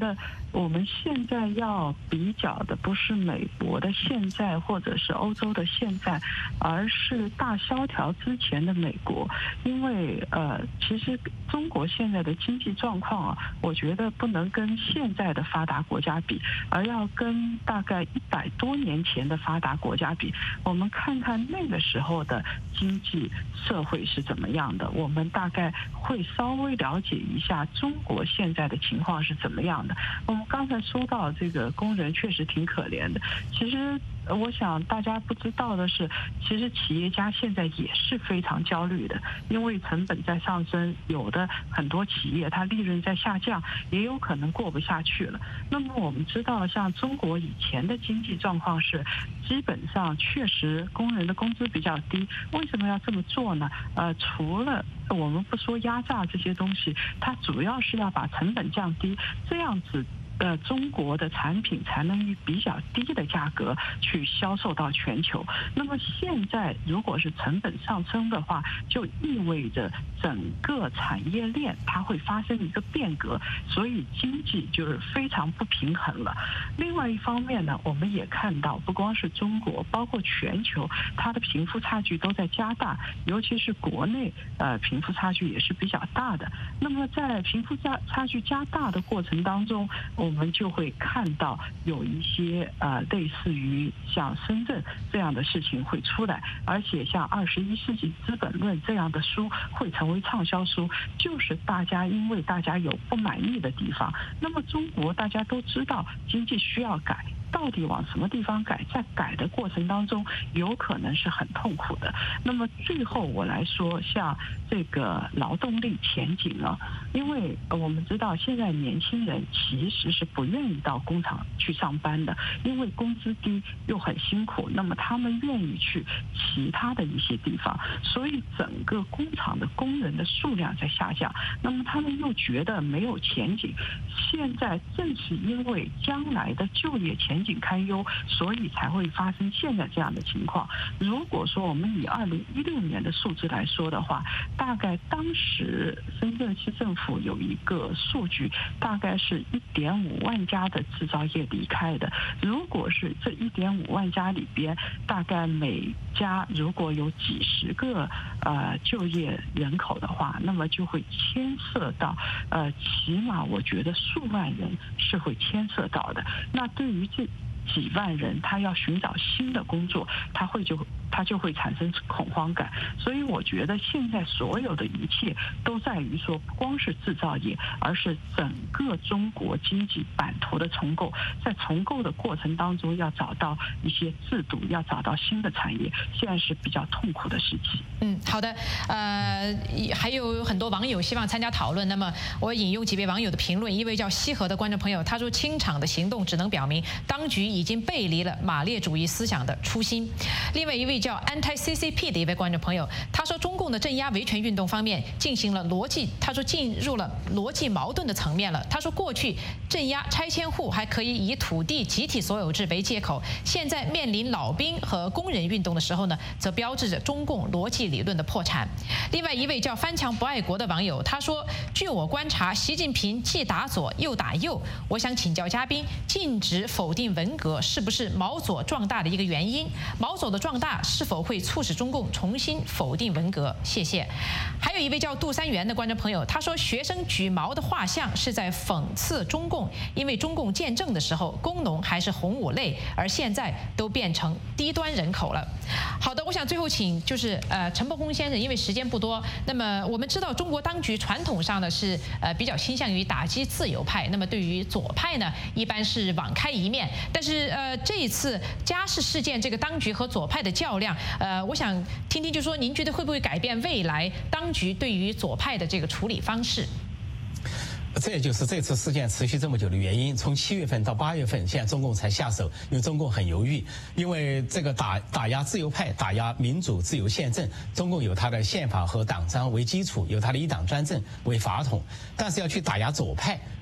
我们现在要比较的不是美国的现在或者是欧洲的现在，而是大萧条之前的美国。因为其实中国现在的经济状况啊，我觉得不能跟现在的发达国家比，而要跟大概100多年前的发达国家比。我们看看那个时候的经济社会是怎么样的，我们大概会稍微了解一下中国现在的情况是怎么样的。我们刚才说到这个工人确实挺可怜的，其实我想大家不知道的是，其实企业家现在也是非常焦虑的，因为成本在上升，有的很多企业它利润在下降，也有可能过不下去了。那么我们知道，像中国以前的经济状况是，基本上确实工人的工资比较低。为什么要这么做呢？除了我们不说压榨这些东西，它主要是要把成本降低，这样子中国的产品才能以比较低的价格去销售到全球。那么现在如果是成本上升的话，就意味着整个产业链它会发生一个变革，所以经济就是非常不平衡了。另外一方面呢，我们也看到不光是中国，包括全球，它的贫富差距都在加大，尤其是国内贫富差距也是比较大的。那么在贫富差距加大的过程当中，我们就会看到有一些类似于像深圳这样的事情会出来，而且像《21世纪资本论》这样的书会成为畅销书，就是因为大家有不满意的地方。那么中国大家都知道经济需要改，到底往什么地方改，在改的过程当中有可能是很痛苦的。那么最后我来说，像这个劳动力前景啊，因为我们知道现在年轻人其实是不愿意到工厂去上班的，因为工资低又很辛苦，那么他们愿意去其他的一些地方，所以整个工厂的工人的数量在下降，那么他们又觉得没有前景。现在正是因为将来的就业前景堪忧，所以才会发生现在这样的情况。如果说我们以2016年的数字来说的话，大概当时深圳市政府有一个数据，大概是1.5万家的制造业离开的。如果是这1.5万家里边，大概每家如果有几十个就业人口的话，那么就会牵涉到起码我觉得数万人是会牵涉到的。那对于这几万人，他要寻找新的工作，他就会产生恐慌感。所以我觉得现在所有的一切都在于说，不光是制造业，而是整个中国经济版图的重构。在重构的过程当中，要找到一些制度，要找到新的产业，现在是比较痛苦的时期。 好的，还有很多网友希望参加讨论。那么我引用几位网友的评论，一位叫西河的观众朋友，他说清场的行动只能表明当局已经背离了马列主义思想的初心。另外一位叫 Anti-CCP 的一位观众朋友，他说中共的镇压维权运动方面进入了逻辑矛盾的层面了。他说过去镇压拆迁户还可以以土地集体所有制为借口，现在面临老兵和工人运动的时候呢，则标志着中共逻辑理论的破产。另外一位叫翻墙不爱国的网友，他说据我观察，习近平既打左又打右。我想请教嘉宾，禁止否定文革是不是毛左壮大的一个原因？毛左的壮大是否会促使中共重新否定文革？谢谢。还有一位叫杜三元的观众朋友，他说学生举毛的画像是在讽刺中共，因为中共建政的时候工农还是红五类，而现在都变成低端人口了。好的，我想最后请就是陈伯公先生，因为时间不多，那么我们知道中国当局传统上呢是比较倾向于打击自由派，那么对于左派呢一般是网开一面。但是这一次家事事件，这个当局和左派的较量，我想听听，就是说您觉得会不会改变未来当局对于左派的这个处理方式？ 这也就是这次事件持续这么久的原因。从7月份到8月份，现在中共才下手，因为中共很犹豫，因为这个打压自由派、打压民主自由宪政，中共有它的宪法和党章为基础，有它的一党专政为法统，但是要去打压左派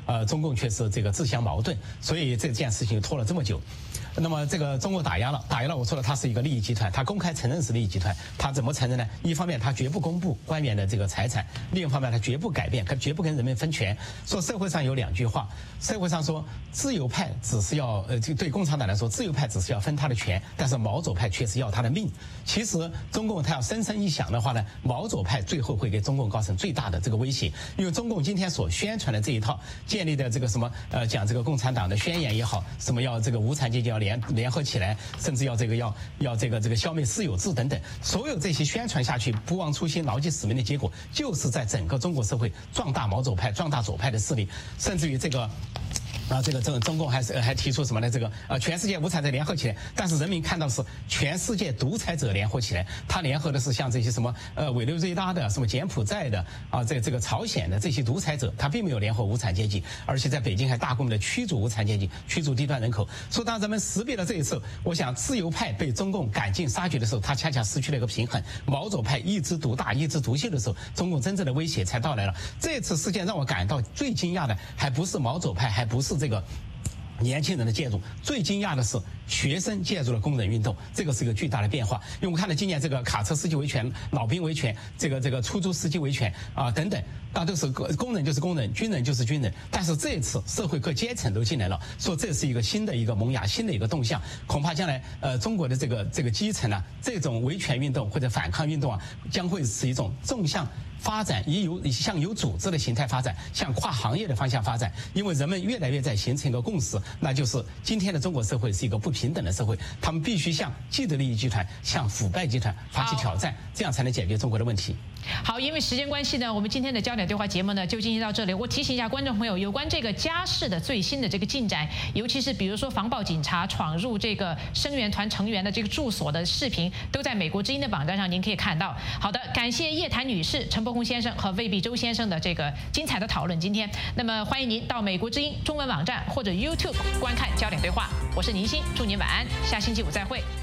中共却是这个自相矛盾，所以这件事情拖了这么久。那么这个中国打压了，我说了，它是一个利益集团，它公开承认是利益集团，它怎么承认呢？一方面它绝不公布官员的这个财产，另一方面它绝不改变，绝不跟人民分权。说社会上有2句话，社会上说自由派只是要对共产党来说，自由派只是要分他的权，但是毛左派却是要他的命。其实中共他要深深一想的话呢，毛左派最后会给中共造成最大的这个威胁，因为中共今天所宣传的这一套建立的这个什么讲这个共产党的宣言也好，什么要这个无产阶级要联合起来，甚至要这个消灭私有制等等，所有这些宣传下去，不忘初心、牢记使命的结果，就是在整个中国社会壮大毛左派、壮大左派的势力，甚至于这个中共还提出什么呢？这个全世界无产者联合起来，但是人民看到的是全世界独裁者联合起来，他联合的是像这些什么委内瑞拉的、什么柬埔寨的这个朝鲜的这些独裁者，他并没有联合无产阶级，而且在北京还大规模的驱逐无产阶级、驱逐低端人口。所以当人们识别了这一次，我想自由派被中共赶尽杀绝的时候，他恰恰失去了一个平衡；毛左派一枝独大、一枝独秀的时候，中共真正的威胁才到来了。这次事件让我感到最惊讶的，还不是毛左派，还不是这个年轻人的介入，最惊讶的是学生介入了工人运动，这个是一个巨大的变化。因为我们看到今年这个卡车司机维权、老兵维权、这个出租司机维权等等，那都是工人就是工人，军人就是军人。但是这一次社会各阶层都进来了，说这是一个新的一个萌芽，新的一个动向。恐怕将来中国的这个基层啊，这种维权运动或者反抗运动啊，将会是一种纵向发展，向有组织的形态发展，向跨行业的方向发展。因为人们越来越在形成一个共识，那就是今天的中国社会是一个不平等的社会，他们必须向既得利益集团、向腐败集团发起挑战，这样才能解决中国的问题。 好，因为时间关系呢，我们今天的焦点对话节目呢就进行到这里。我提醒一下观众朋友，有关这个家事的最新的这个进展，尤其是比如说防暴警察闯入这个声援团成员的这个住所的视频，都在美国之音的网站上您可以看到。好的，感谢叶檀女士、陈伯宏先生和魏必洲先生的这个精彩的讨论。今天，那么欢迎您到美国之音中文网站或者 YouTube 观看焦点对话。我是宁鑫，祝您晚安，下星期五再会。